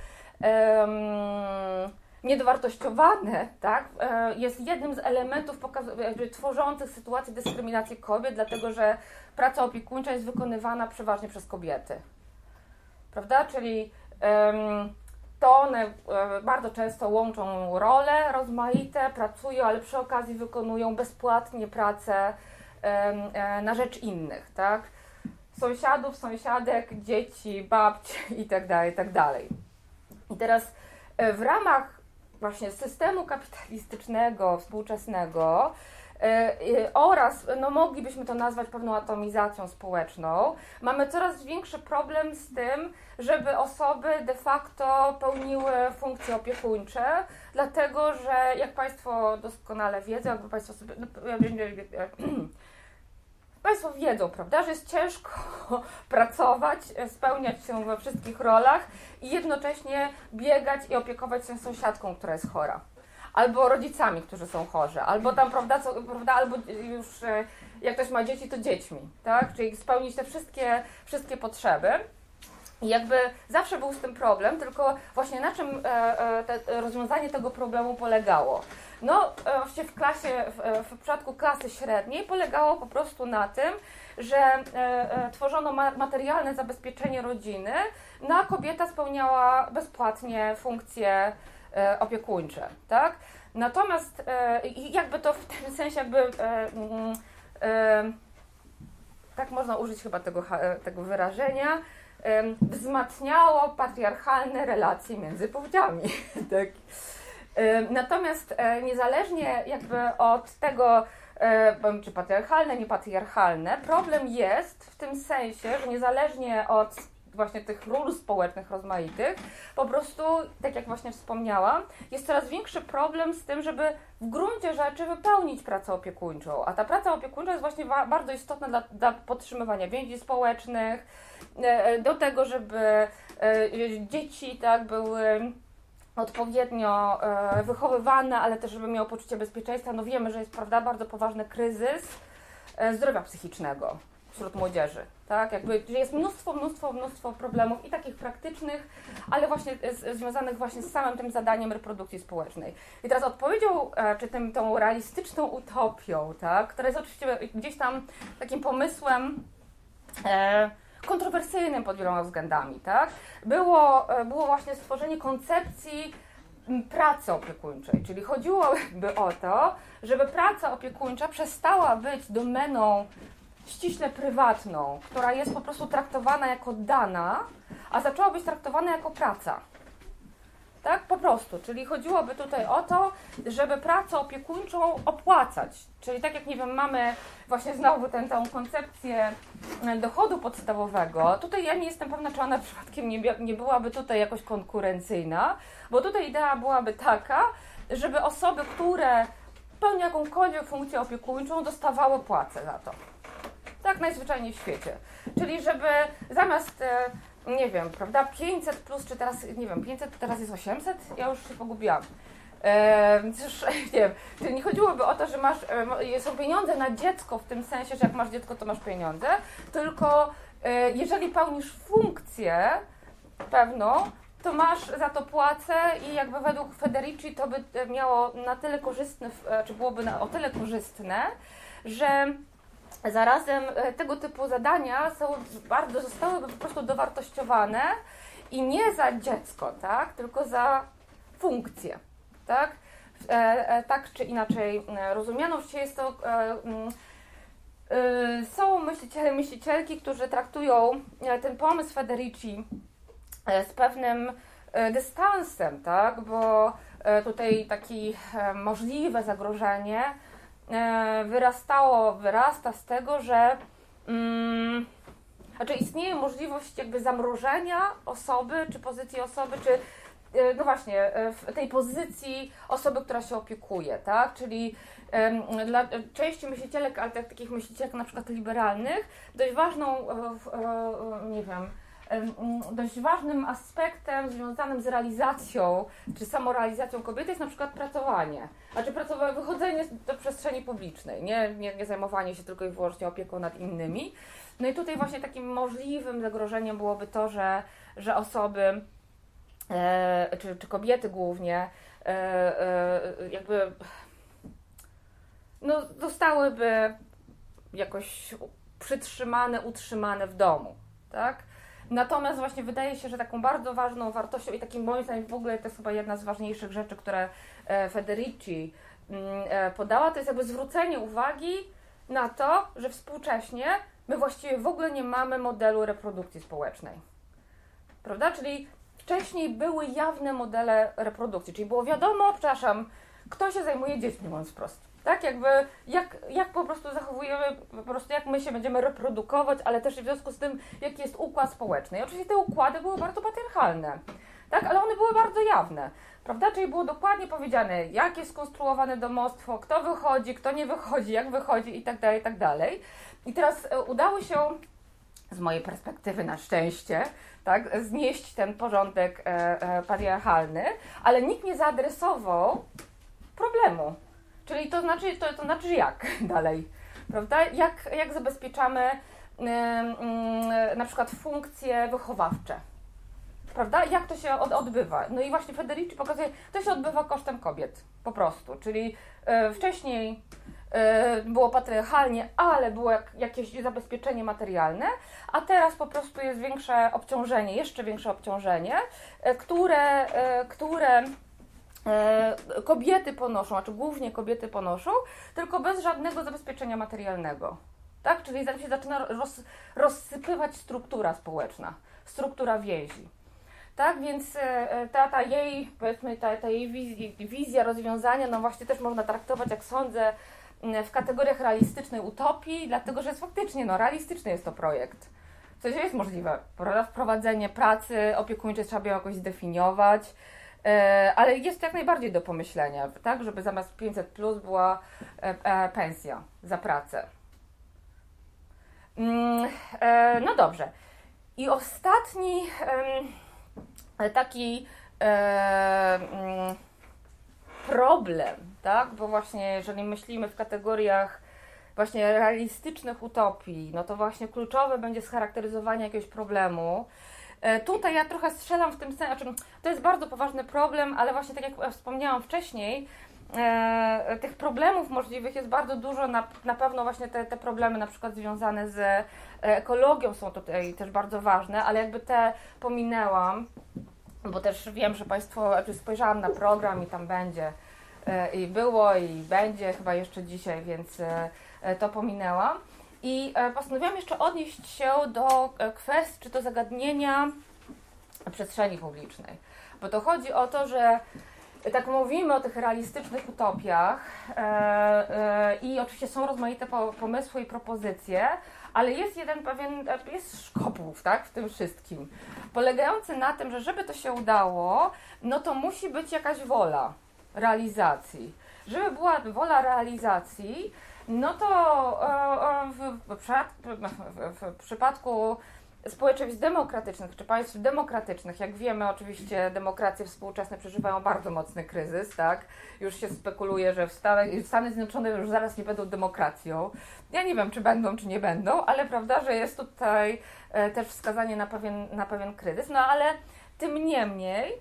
niedowartościowane, tak, jest jednym z elementów pokaz- tworzących sytuację dyskryminacji kobiet, dlatego że praca opiekuńcza jest wykonywana przeważnie przez kobiety, prawda, czyli um, to one bardzo często łączą role rozmaite, pracują, ale przy okazji wykonują bezpłatnie pracę na rzecz innych, tak? Sąsiadów, sąsiadek, dzieci, babci i tak dalej, i tak dalej. I teraz w ramach właśnie systemu kapitalistycznego, współczesnego oraz, no moglibyśmy to nazwać pewną atomizacją społeczną, mamy coraz większy problem z tym, żeby osoby de facto pełniły funkcje opiekuńcze, dlatego że, jak Państwo doskonale wiedzą, jakby Państwo sobie... No, Państwo wiedzą, prawda, że jest ciężko pracować, spełniać się we wszystkich rolach i jednocześnie biegać i opiekować się sąsiadką, która jest chora. Albo rodzicami, którzy są chorzy, albo tam, prawda, co, prawda, albo już jak ktoś ma dzieci, to dziećmi, tak? Czyli spełnić te wszystkie, wszystkie potrzeby. I jakby zawsze był z tym problem, tylko właśnie na czym e, e, te, rozwiązanie tego problemu polegało? No, e, właściwie w klasie, w, w przypadku klasy średniej polegało po prostu na tym, że e, e, tworzono ma, materialne zabezpieczenie rodziny, no a kobieta spełniała bezpłatnie funkcje e, opiekuńcze, tak? Natomiast e, jakby to w tym sensie jakby e, e, tak można użyć chyba tego, tego wyrażenia, wzmacniało patriarchalne relacje między płciami. Tak. Natomiast niezależnie jakby od tego, czy patriarchalne, niepatriarchalne, problem jest w tym sensie, że niezależnie od właśnie tych ról społecznych rozmaitych, po prostu, tak jak właśnie wspomniałam, jest coraz większy problem z tym, żeby w gruncie rzeczy wypełnić pracę opiekuńczą. A ta praca opiekuńcza jest właśnie wa- bardzo istotna dla, dla podtrzymywania więzi społecznych, e, do tego, żeby e, dzieci tak były odpowiednio e, wychowywane, ale też żeby miały poczucie bezpieczeństwa. No wiemy, że jest, prawda, bardzo poważny kryzys e, zdrowia psychicznego wśród młodzieży, tak? Jakby jest mnóstwo, mnóstwo, mnóstwo problemów i takich praktycznych, ale właśnie z, związanych właśnie z samym tym zadaniem reprodukcji społecznej. I teraz odpowiedzią, e, czy tym, tą realistyczną utopią, tak? Która jest oczywiście gdzieś tam takim pomysłem e, kontrowersyjnym pod wieloma względami, tak? Było, e, było właśnie stworzenie koncepcji pracy opiekuńczej, czyli chodziłoby o to, żeby praca opiekuńcza przestała być domeną ściśle prywatną, która jest po prostu traktowana jako dana, a zaczęła być traktowana jako praca. Tak? Po prostu. Czyli chodziłoby tutaj o to, żeby pracę opiekuńczą opłacać. Czyli tak jak, nie wiem, mamy właśnie znowu tę, tę koncepcję dochodu podstawowego. Tutaj ja nie jestem pewna, czy ona przypadkiem nie, nie byłaby tutaj jakoś konkurencyjna, bo tutaj idea byłaby taka, żeby osoby, które pełnią jakąkolwiek funkcję opiekuńczą, dostawały płacę za to. Tak najzwyczajniej w świecie. Czyli żeby zamiast, nie wiem, prawda, pięćset plus, czy teraz, nie wiem, pięćset, teraz jest osiemset? Ja już się pogubiłam. Eee, cóż, nie wiem, czyli nie chodziłoby o to, że masz, e, są pieniądze na dziecko w tym sensie, że jak masz dziecko, to masz pieniądze, tylko e, jeżeli pełnisz funkcję pewną, to masz za to płacę i jakby według Federici to by miało na tyle korzystne, czy byłoby na, o tyle korzystne, że zarazem tego typu zadania są bardzo, zostałyby po prostu dowartościowane i nie za dziecko, tak, tylko za funkcję, tak, e, e, tak czy inaczej rozumiano. Jest to, e, e, są myśliciele, myślicielki, którzy traktują ten pomysł Federici z pewnym dystansem, tak, bo tutaj takie możliwe zagrożenie wyrastało, wyrasta z tego, że um, znaczy istnieje możliwość jakby zamrożenia osoby, czy pozycji osoby, czy no właśnie, w tej pozycji osoby, która się opiekuje, tak? Czyli um, dla części myślicielek, ale takich myślicielek na przykład liberalnych, dość ważną, nie wiem, dość ważnym aspektem związanym z realizacją, czy samorealizacją kobiety jest na przykład pracowanie. Znaczy pracowanie, wychodzenie do przestrzeni publicznej, nie, nie, nie zajmowanie się tylko i wyłącznie opieką nad innymi. No i tutaj właśnie takim możliwym zagrożeniem byłoby to, że, że osoby, e, czy, czy kobiety głównie, e, e, jakby no, zostałyby jakoś przytrzymane, utrzymane w domu, tak? Natomiast właśnie wydaje się, że taką bardzo ważną wartością i takim moim zdaniem w ogóle to jest chyba jedna z ważniejszych rzeczy, które Federici podała, to jest jakby zwrócenie uwagi na to, że współcześnie my właściwie w ogóle nie mamy modelu reprodukcji społecznej. Prawda? Czyli wcześniej były jawne modele reprodukcji, czyli było wiadomo, przepraszam, kto się zajmuje dziećmi, mówiąc wprost. Tak, jakby, jak, jak po prostu zachowujemy, po prostu jak my się będziemy reprodukować, ale też w związku z tym, jaki jest układ społeczny. I oczywiście te układy były bardzo patriarchalne, tak, ale one były bardzo jawne, prawda, czyli było dokładnie powiedziane, jak jest skonstruowane domostwo, kto wychodzi, kto nie wychodzi, jak wychodzi i tak dalej, i tak dalej. I teraz udało się, z mojej perspektywy na szczęście, tak, znieść ten porządek e, e, patriarchalny, ale nikt nie zaadresował problemu. Czyli to znaczy, to, to znaczy jak dalej, prawda? Jak, jak zabezpieczamy yy, yy, na przykład funkcje wychowawcze, prawda? Jak to się od, odbywa? No i właśnie Federici pokazuje, to się odbywa kosztem kobiet, po prostu. Czyli yy, wcześniej yy, było patriarchalnie, ale było jak, jakieś zabezpieczenie materialne, a teraz po prostu jest większe obciążenie, jeszcze większe obciążenie, yy, które, yy, które kobiety ponoszą, znaczy głównie kobiety ponoszą, tylko bez żadnego zabezpieczenia materialnego. tak? Czyli się zaczyna roz, rozsypywać struktura społeczna, struktura więzi. Tak, więc ta, ta jej, powiedzmy, ta, ta jej wizja, wizja rozwiązania, no właśnie też można traktować, jak sądzę, w kategoriach realistycznej utopii, dlatego że jest faktycznie, no realistyczny jest to projekt. Coś jest możliwe, prawda? Wprowadzenie pracy opiekuńczej trzeba by ją jakoś zdefiniować, ale jest jak najbardziej do pomyślenia, tak, żeby zamiast pięćset plus była pensja za pracę. No dobrze. I ostatni taki problem, tak, bo właśnie jeżeli myślimy w kategoriach właśnie realistycznych utopii, no to właśnie kluczowe będzie scharakteryzowanie jakiegoś problemu. Tutaj ja trochę strzelam w tym sensie, znaczy to jest bardzo poważny problem, ale właśnie tak jak wspomniałam wcześniej, e, tych problemów możliwych jest bardzo dużo, na, na pewno właśnie te, te problemy na przykład związane z ekologią są tutaj też bardzo ważne, ale jakby te pominęłam, bo też wiem, że Państwo, spojrzałam na program i tam będzie e, i było i będzie chyba jeszcze dzisiaj, więc e, to pominęłam. I postanowiłam jeszcze odnieść się do kwestii, czy to zagadnienia przestrzeni publicznej. Bo to chodzi o to, że tak mówimy o tych realistycznych utopiach e, e, i oczywiście są rozmaite pomysły i propozycje, ale jest jeden pewien, jest szkopuł, tak, w tym wszystkim, polegający na tym, że żeby to się udało, no to musi być jakaś wola realizacji. Żeby była wola realizacji, no to w, w, w przypadku społeczeństw demokratycznych czy państw demokratycznych, jak wiemy, oczywiście demokracje współczesne przeżywają bardzo mocny kryzys, tak? Już się spekuluje, że w Stanach, Stany Zjednoczone już zaraz nie będą demokracją. Ja nie wiem, czy będą, czy nie będą, ale prawda, że jest tutaj też wskazanie na pewien, na pewien kryzys. No ale tym niemniej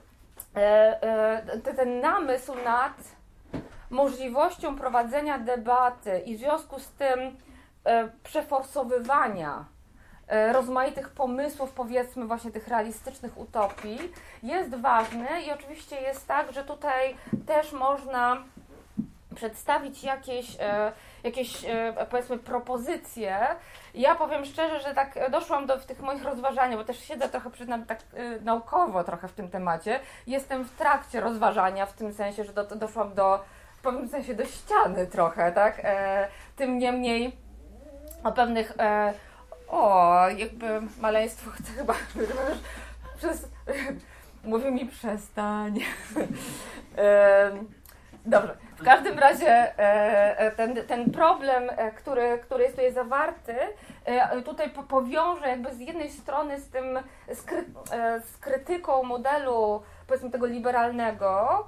ten namysł nad możliwością prowadzenia debaty i w związku z tym e, przeforsowywania e, rozmaitych pomysłów, powiedzmy właśnie tych realistycznych utopii, jest ważny i oczywiście jest tak, że tutaj też można przedstawić jakieś, e, jakieś e, powiedzmy propozycje. Ja powiem szczerze, że tak doszłam do w tych moich rozważaniach, bo też siedzę trochę przyznam tak e, naukowo trochę w tym temacie. Jestem w trakcie rozważania w tym sensie, że do, doszłam do w pewnym sensie do ściany trochę, tak? E, tym niemniej o pewnych, e, o, jakby maleństwo chcę chyba, przez, mówi mi przestań. e, dobrze, w każdym razie e, ten, ten problem, który, który jest tutaj zawarty, e, tutaj po, powiąże jakby z jednej strony z tym, z, kry, e, z krytyką modelu, powiedzmy tego liberalnego,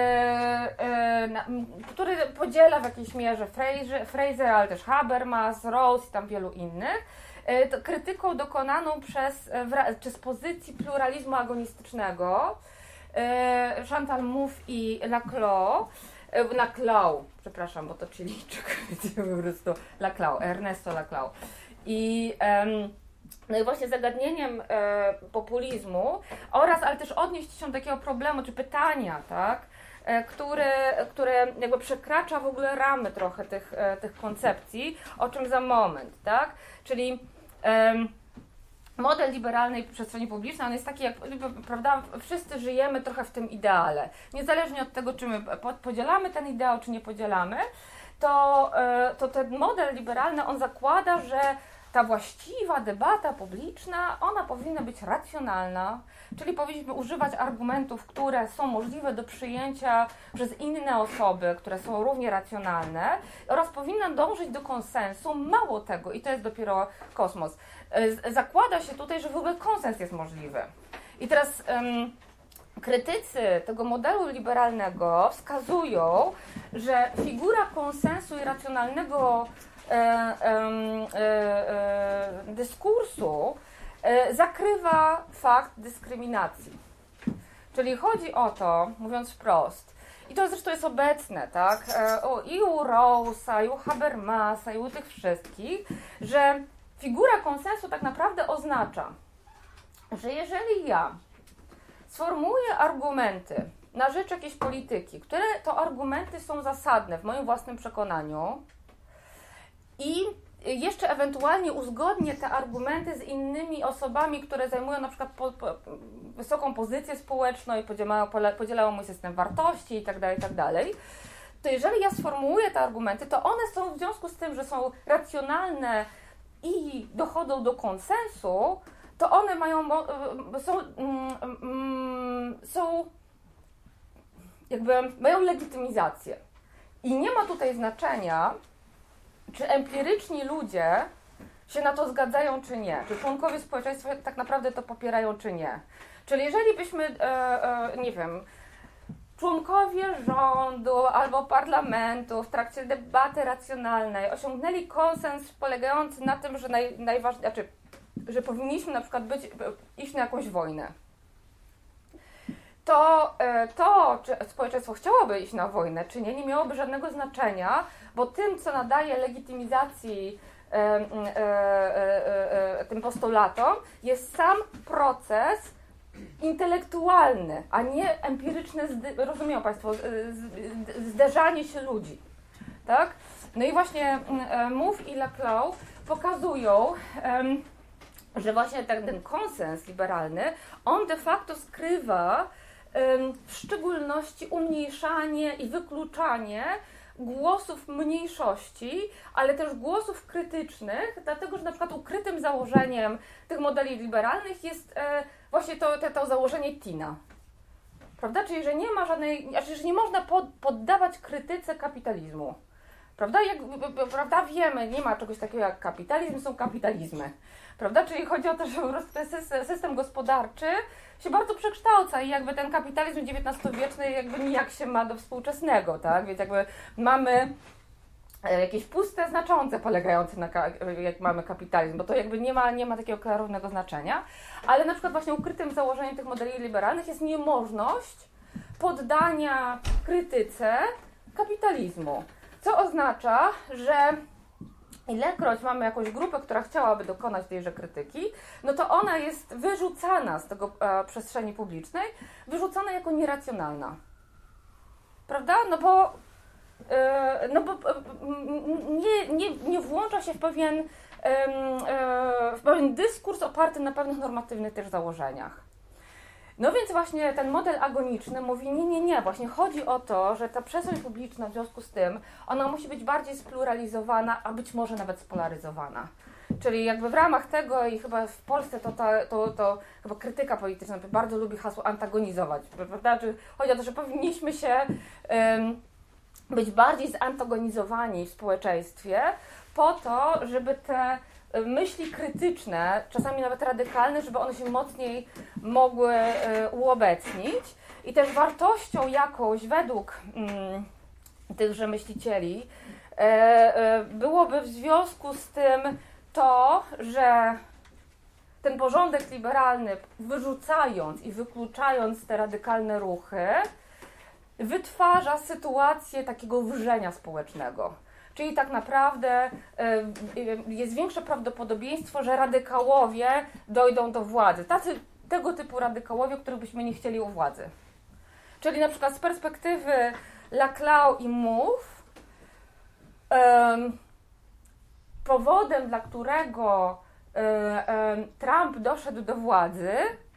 który podziela w jakiejś mierze Fraser, Fraser, ale też Habermas, Rawls i tam wielu innych, krytyką dokonaną przez, czy z pozycji pluralizmu agonistycznego Chantal Mouffe i Laclau, Laclau, przepraszam, bo to Chilijczyk, po prostu Laclau, Ernesto Laclau. I um, no i właśnie zagadnieniem e, populizmu oraz, ale też odnieść się do takiego problemu, czy pytania, tak, e, które, które jakby przekracza w ogóle ramy trochę tych, e, tych koncepcji, o czym za moment, tak, czyli e, model liberalnej przestrzeni publicznej, on jest taki, jak, prawda, wszyscy żyjemy trochę w tym ideale, niezależnie od tego, czy my podzielamy ten ideał, czy nie podzielamy, to, e, to ten model liberalny, on zakłada, że ta właściwa debata publiczna, ona powinna być racjonalna, czyli powinniśmy używać argumentów, które są możliwe do przyjęcia przez inne osoby, które są równie racjonalne oraz powinna dążyć do konsensu. Mało tego, i to jest dopiero kosmos, zakłada się tutaj, że w ogóle konsens jest możliwy. I teraz um, krytycy tego modelu liberalnego wskazują, że figura konsensu i racjonalnego E, e, e, dyskursu e, zakrywa fakt dyskryminacji. Czyli chodzi o to, mówiąc wprost, i to zresztą jest obecne, tak, e, o, i u Rawlsa, i u Habermasa, i u tych wszystkich, że figura konsensu tak naprawdę oznacza, że jeżeli ja sformułuję argumenty na rzecz jakiejś polityki, które to argumenty są zasadne w moim własnym przekonaniu, i jeszcze ewentualnie uzgodnię te argumenty z innymi osobami, które zajmują na przykład po, po, wysoką pozycję społeczną i podzielają, podzielają mój system wartości itd., itd., to jeżeli ja sformułuję te argumenty, to one są w związku z tym, że są racjonalne i dochodzą do konsensu, to one mają, są, są jakby mają legitymizację. I nie ma tutaj znaczenia, czy empiryczni ludzie się na to zgadzają, czy nie. Czy członkowie społeczeństwa tak naprawdę to popierają, czy nie. Czyli jeżeli byśmy, e, e, nie wiem, członkowie rządu albo parlamentu w trakcie debaty racjonalnej osiągnęli konsens polegający na tym, że naj, najważniejsze, znaczy, że powinniśmy na przykład być, iść na jakąś wojnę, to to, czy społeczeństwo chciałoby iść na wojnę, czy nie, nie miałoby żadnego znaczenia, bo tym, co nadaje legitymizacji e, e, e, e, tym postulatom, jest sam proces intelektualny, a nie empiryczne, rozumieją Państwo, zderzanie się ludzi, tak? No i właśnie Mouffe i Laclau pokazują, że właśnie ten, ten konsens liberalny, on de facto skrywa w szczególności umniejszanie i wykluczanie głosów mniejszości, ale też głosów krytycznych, dlatego że na przykład ukrytym założeniem tych modeli liberalnych jest właśnie to, to, to założenie Tina. Prawda? Czyli, że nie ma żadnej, znaczy, że nie można pod, poddawać krytyce kapitalizmu. Prawda? Jak, prawda? Wiemy, nie ma czegoś takiego jak kapitalizm, są kapitalizmy. Prawda? Czyli chodzi o to, że po prostu ten system, system gospodarczy się bardzo przekształca i jakby ten kapitalizm dziewiętnastowieczny jakby nijak się ma do współczesnego, tak? Więc jakby mamy jakieś puste znaczące polegające na, jak mamy kapitalizm, bo to jakby nie ma, nie ma takiego klarownego znaczenia, ale na przykład właśnie ukrytym założeniem tych modeli liberalnych jest niemożność poddania krytyce kapitalizmu, co oznacza, że ilekroć mamy jakąś grupę, która chciałaby dokonać tejże krytyki, no to ona jest wyrzucana z tego e, przestrzeni publicznej, wyrzucana jako nieracjonalna. Prawda? No bo, e, no bo e, nie, nie, nie włącza się w pewien, e, e, w pewien dyskurs oparty na pewnych normatywnych też założeniach. No więc właśnie ten model agoniczny mówi, nie, nie, nie, właśnie chodzi o to, że ta przestrzeń publiczna w związku z tym, ona musi być bardziej spluralizowana, a być może nawet spolaryzowana. Czyli jakby w ramach tego i chyba w Polsce to, to, to, to chyba krytyka polityczna bardzo lubi hasło antagonizować, prawda? Czyli chodzi o to, że powinniśmy się um, być bardziej zantagonizowani w społeczeństwie po to, żeby te myśli krytyczne, czasami nawet radykalne, żeby one się mocniej mogły y, uobecnić. I też wartością jakąś według mm, tychże myślicieli y, y, byłoby w związku z tym to, że ten porządek liberalny, wyrzucając i wykluczając te radykalne ruchy, wytwarza sytuację takiego wrzenia społecznego. Czyli tak naprawdę jest większe prawdopodobieństwo, że radykałowie dojdą do władzy. Tacy, tego typu radykałowie, których byśmy nie chcieli u władzy. Czyli na przykład z perspektywy Laclau i Mouffe um, powodem, dla którego um, Trump doszedł do władzy,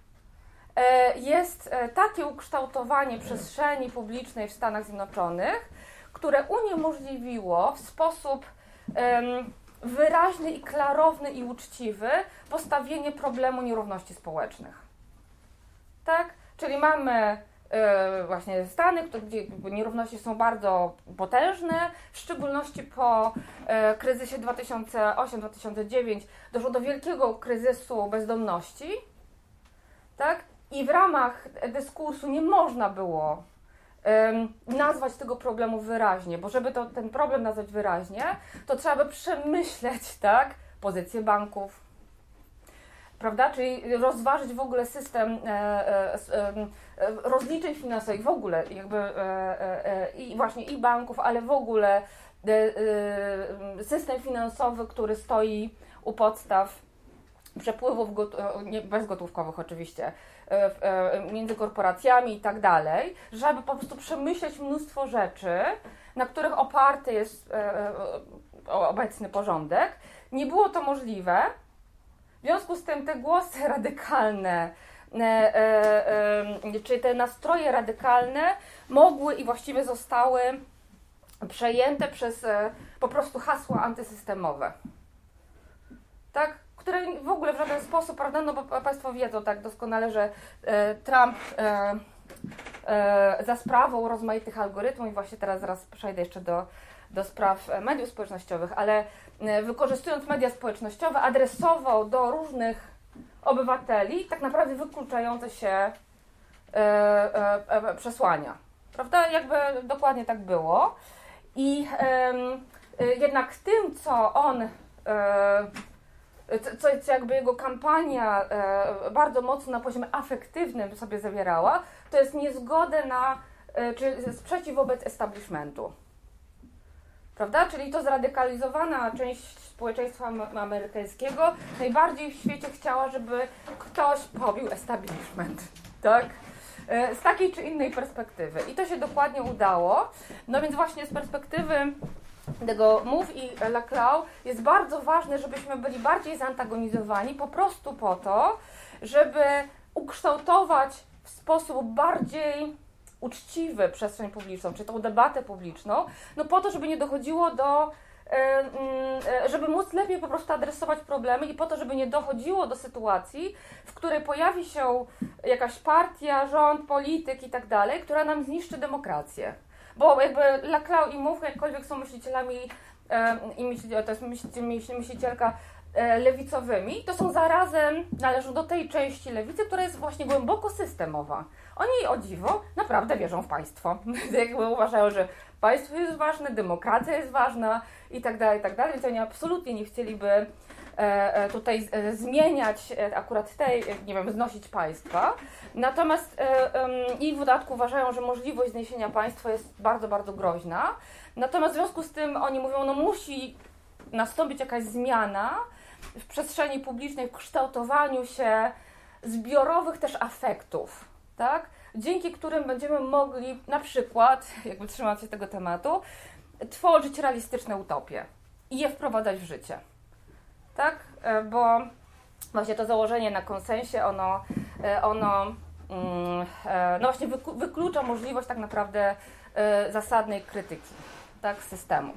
jest takie ukształtowanie przestrzeni publicznej w Stanach Zjednoczonych, które uniemożliwiło w sposób um, wyraźny i klarowny i uczciwy postawienie problemu nierówności społecznych. Tak? Czyli mamy e, właśnie Stany, gdzie nierówności są bardzo potężne, w szczególności po e, kryzysie dwa tysiące ósmym dwa tysiące dziewiątym doszło do wielkiego kryzysu bezdomności. Tak? I w ramach dyskursu nie można było nazwać tego problemu wyraźnie, bo żeby to, ten problem nazwać wyraźnie, to trzeba by przemyśleć, tak, pozycję banków, prawda, czyli rozważyć w ogóle system e, e, e, rozliczeń finansowych, w ogóle jakby e, e, i właśnie i banków, ale w ogóle e, e, system finansowy, który stoi u podstaw przepływów gotu- bezgotówkowych oczywiście, między korporacjami i tak dalej, żeby po prostu przemyśleć mnóstwo rzeczy, na których oparty jest obecny porządek, nie było to możliwe. W związku z tym te głosy radykalne, e, e, e, czy te nastroje radykalne mogły i właściwie zostały przejęte przez e, po prostu hasła antysystemowe. Tak? Które w ogóle w żaden sposób, prawda, no bo Państwo wiedzą tak doskonale, że e, Trump e, e, za sprawą rozmaitych algorytmów, i właśnie teraz zaraz przejdę jeszcze do, do spraw mediów społecznościowych, ale e, wykorzystując media społecznościowe adresował do różnych obywateli tak naprawdę wykluczające się e, e, e, przesłania. Prawda? Jakby dokładnie tak było. I e, e, jednak tym, co on e, Co, co jakby jego kampania e, bardzo mocno na poziomie afektywnym sobie zawierała, to jest niezgodę na, e, czy sprzeciw wobec establishmentu. Prawda? Czyli to zradykalizowana część społeczeństwa amerykańskiego najbardziej w świecie chciała, żeby ktoś pobił establishment. Tak? E, z takiej czy innej perspektywy. I to się dokładnie udało. No więc właśnie z perspektywy tego Move i Laclau jest bardzo ważne, żebyśmy byli bardziej zantagonizowani po prostu po to, żeby ukształtować w sposób bardziej uczciwy przestrzeń publiczną, czy tą debatę publiczną, no po to, żeby nie dochodziło do, żeby móc lepiej po prostu adresować problemy i po to, żeby nie dochodziło do sytuacji, w której pojawi się jakaś partia, rząd, polityk i tak dalej, która nam zniszczy demokrację. Bo jakby Laclau i Move, jakkolwiek są myślicielami, e, i myśliciel, to jest myśl, myślicielka e, lewicowymi, to są zarazem, należą do tej części lewicy, która jest właśnie głęboko systemowa. Oni, o dziwo, naprawdę wierzą w państwo. Jakby uważają, że państwo jest ważne, demokracja jest ważna i tak dalej, i tak dalej, więc oni absolutnie nie chcieliby e, tutaj e, zmieniać e, akurat tej, nie wiem, znosić państwa. Natomiast e, e, i w dodatku uważają, że możliwość zniesienia państwa jest bardzo, bardzo groźna. Natomiast w związku z tym oni mówią, no musi nastąpić jakaś zmiana w przestrzeni publicznej, w kształtowaniu się zbiorowych też afektów, tak? Dzięki którym będziemy mogli na przykład, jakby trzymać się tego tematu, tworzyć realistyczne utopie i je wprowadzać w życie. Tak? E, bo właśnie to założenie na konsensie, ono, e, ono mm, e, no właśnie wyku, wyklucza możliwość tak naprawdę e, zasadnej krytyki, tak, systemu.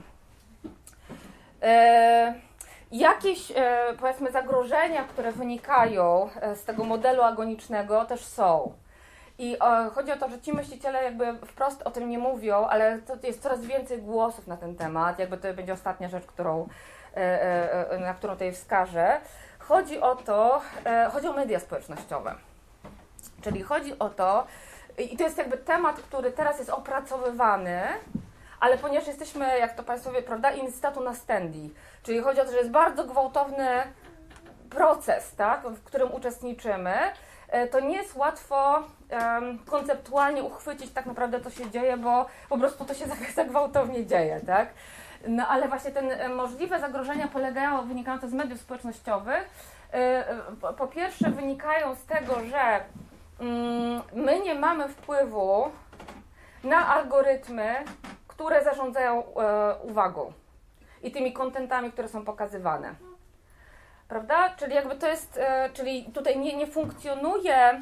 E, jakieś, e, powiedzmy, zagrożenia, które wynikają z tego modelu agonicznego, też są. I o, chodzi o to, że ci myśliciele jakby wprost o tym nie mówią, ale to jest coraz więcej głosów na ten temat, jakby to będzie ostatnia rzecz, którą, e, e, na którą tutaj wskażę. Chodzi o to, e, chodzi o media społecznościowe. Czyli chodzi o to, i to jest jakby temat, który teraz jest opracowywany, ale ponieważ jesteśmy, jak to Państwo wie, prawda, in statu nastendi, czyli chodzi o to, że jest bardzo gwałtowny proces, tak, w którym uczestniczymy, to nie jest łatwo um, konceptualnie uchwycić tak naprawdę to się dzieje, bo po prostu to się tak gwałtownie dzieje, tak? No ale właśnie te możliwe zagrożenia polegają, wynikające z mediów społecznościowych, po, po pierwsze wynikają z tego, że um, my nie mamy wpływu na algorytmy, które zarządzają e, uwagą i tymi kontentami, które są pokazywane. Prawda? Czyli jakby to jest, e, czyli tutaj nie, nie funkcjonuje,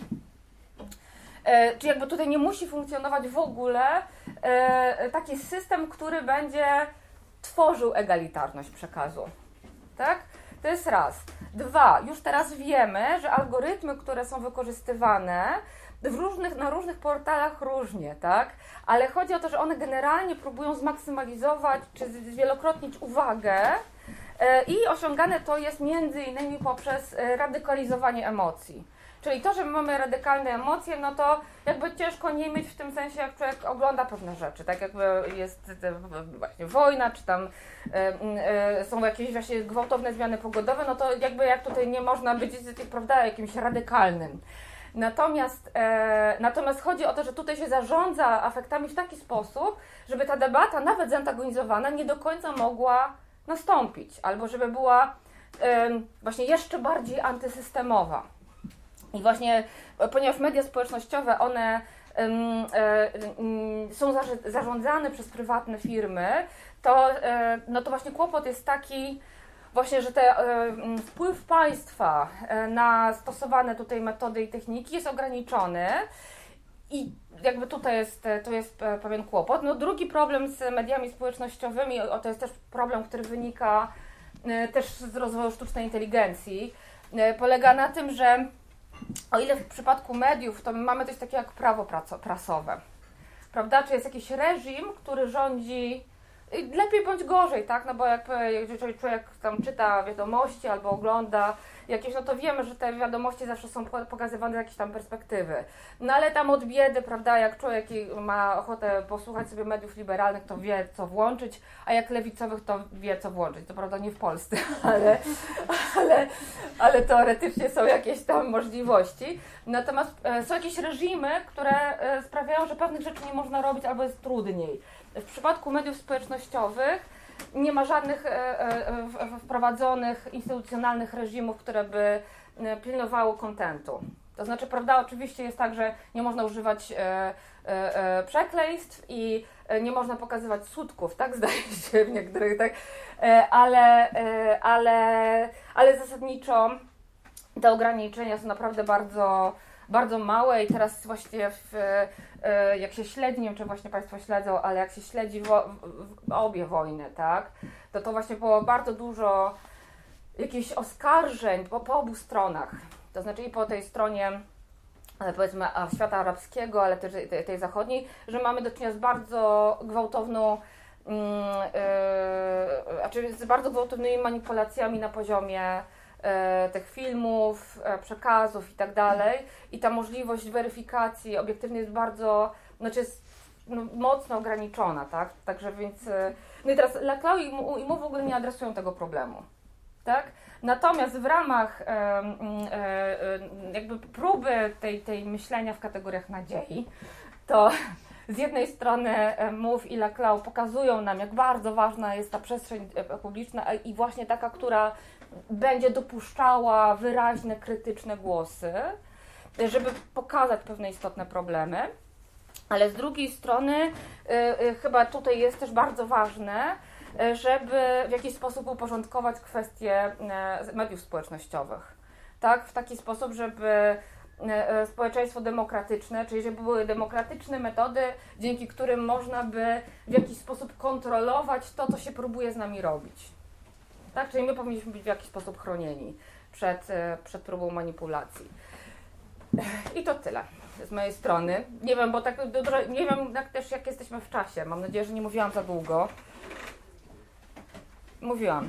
e, czyli jakby tutaj nie musi funkcjonować w ogóle e, taki system, który będzie tworzył egalitarność przekazu. Tak? To jest raz. Dwa, już teraz wiemy, że algorytmy, które są wykorzystywane w różnych, na różnych portalach różnie, tak? Ale chodzi o to, że one generalnie próbują zmaksymalizować czy zwielokrotnić uwagę, i osiągane to jest między innymi poprzez radykalizowanie emocji. Czyli to, że my mamy radykalne emocje, no to jakby ciężko nie mieć w tym sensie, jak człowiek ogląda pewne rzeczy, tak jakby jest właśnie wojna, czy tam y, y, są jakieś właśnie gwałtowne zmiany pogodowe, no to jakby jak tutaj nie można być, prawda, jakimś radykalnym. Natomiast, e, natomiast chodzi o to, że tutaj się zarządza afektami w taki sposób, żeby ta debata, nawet zantagonizowana, nie do końca mogła nastąpić, albo żeby była e, właśnie jeszcze bardziej antysystemowa. I właśnie, ponieważ media społecznościowe, one e, e, są zarządzane przez prywatne firmy, to, e, no to właśnie kłopot jest taki, właśnie, że ten wpływ państwa na stosowane tutaj metody i techniki jest ograniczony i jakby tutaj jest, to jest pewien kłopot. No drugi problem z mediami społecznościowymi, to jest też problem, który wynika też z rozwoju sztucznej inteligencji, polega na tym, że o ile w przypadku mediów to mamy coś takiego jak prawo prasowe, prawda? Czy jest jakiś reżim, który rządzi lepiej bądź gorzej, tak? No bo jak człowiek tam czyta wiadomości albo ogląda jakieś, no to wiemy, że te wiadomości zawsze są pokazywane z jakiejś tam perspektywy. No ale tam od biedy, prawda, jak człowiek ma ochotę posłuchać sobie mediów liberalnych, to wie, co włączyć, a jak lewicowych, to wie, co włączyć. To prawda nie w Polsce, ale, ale, ale teoretycznie są jakieś tam możliwości. Natomiast są jakieś reżimy, które sprawiają, że pewnych rzeczy nie można robić albo jest trudniej. W przypadku mediów społecznościowych nie ma żadnych e, e, wprowadzonych instytucjonalnych reżimów, które by pilnowały kontentu. To znaczy, prawda, oczywiście jest tak, że nie można używać e, e, przekleństw i nie można pokazywać sutków, tak, zdaje się w niektórych, tak, e, ale, e, ale, ale zasadniczo te ograniczenia są naprawdę bardzo, bardzo małe i teraz właściwie w, jak się śledzi, nie wiem czy właśnie Państwo śledzą, ale jak się śledzi wo, w, obie wojny, tak, to to właśnie było bardzo dużo jakichś oskarżeń po, po obu stronach, to znaczy i po tej stronie powiedzmy świata arabskiego, ale też tej, tej zachodniej, że mamy do czynienia z bardzo gwałtowną yy, yy, z bardzo gwałtownymi manipulacjami na poziomie tych filmów, przekazów i tak dalej i ta możliwość weryfikacji obiektywnej jest bardzo, znaczy jest no, mocno ograniczona, tak? Także więc, no i teraz Laclau i mu, i mu w ogóle nie adresują tego problemu, tak? Natomiast w ramach e, e, jakby próby tej, tej myślenia w kategoriach nadziei, to z jednej strony Mouffe i Laclau pokazują nam, jak bardzo ważna jest ta przestrzeń publiczna i właśnie taka, która będzie dopuszczała wyraźne, krytyczne głosy, żeby pokazać pewne istotne problemy, ale z drugiej strony y, y, chyba tutaj jest też bardzo ważne, y, żeby w jakiś sposób uporządkować kwestie y, mediów społecznościowych, tak? W taki sposób, żeby y, społeczeństwo demokratyczne, czyli żeby były demokratyczne metody, dzięki którym można by w jakiś sposób kontrolować to, co się próbuje z nami robić. Tak? Czyli my powinniśmy być w jakiś sposób chronieni przed, przed próbą manipulacji. I to tyle z mojej strony. Nie wiem, bo tak dużo, nie wiem jak też jak jesteśmy w czasie. Mam nadzieję, że nie mówiłam za długo. Mówiłam.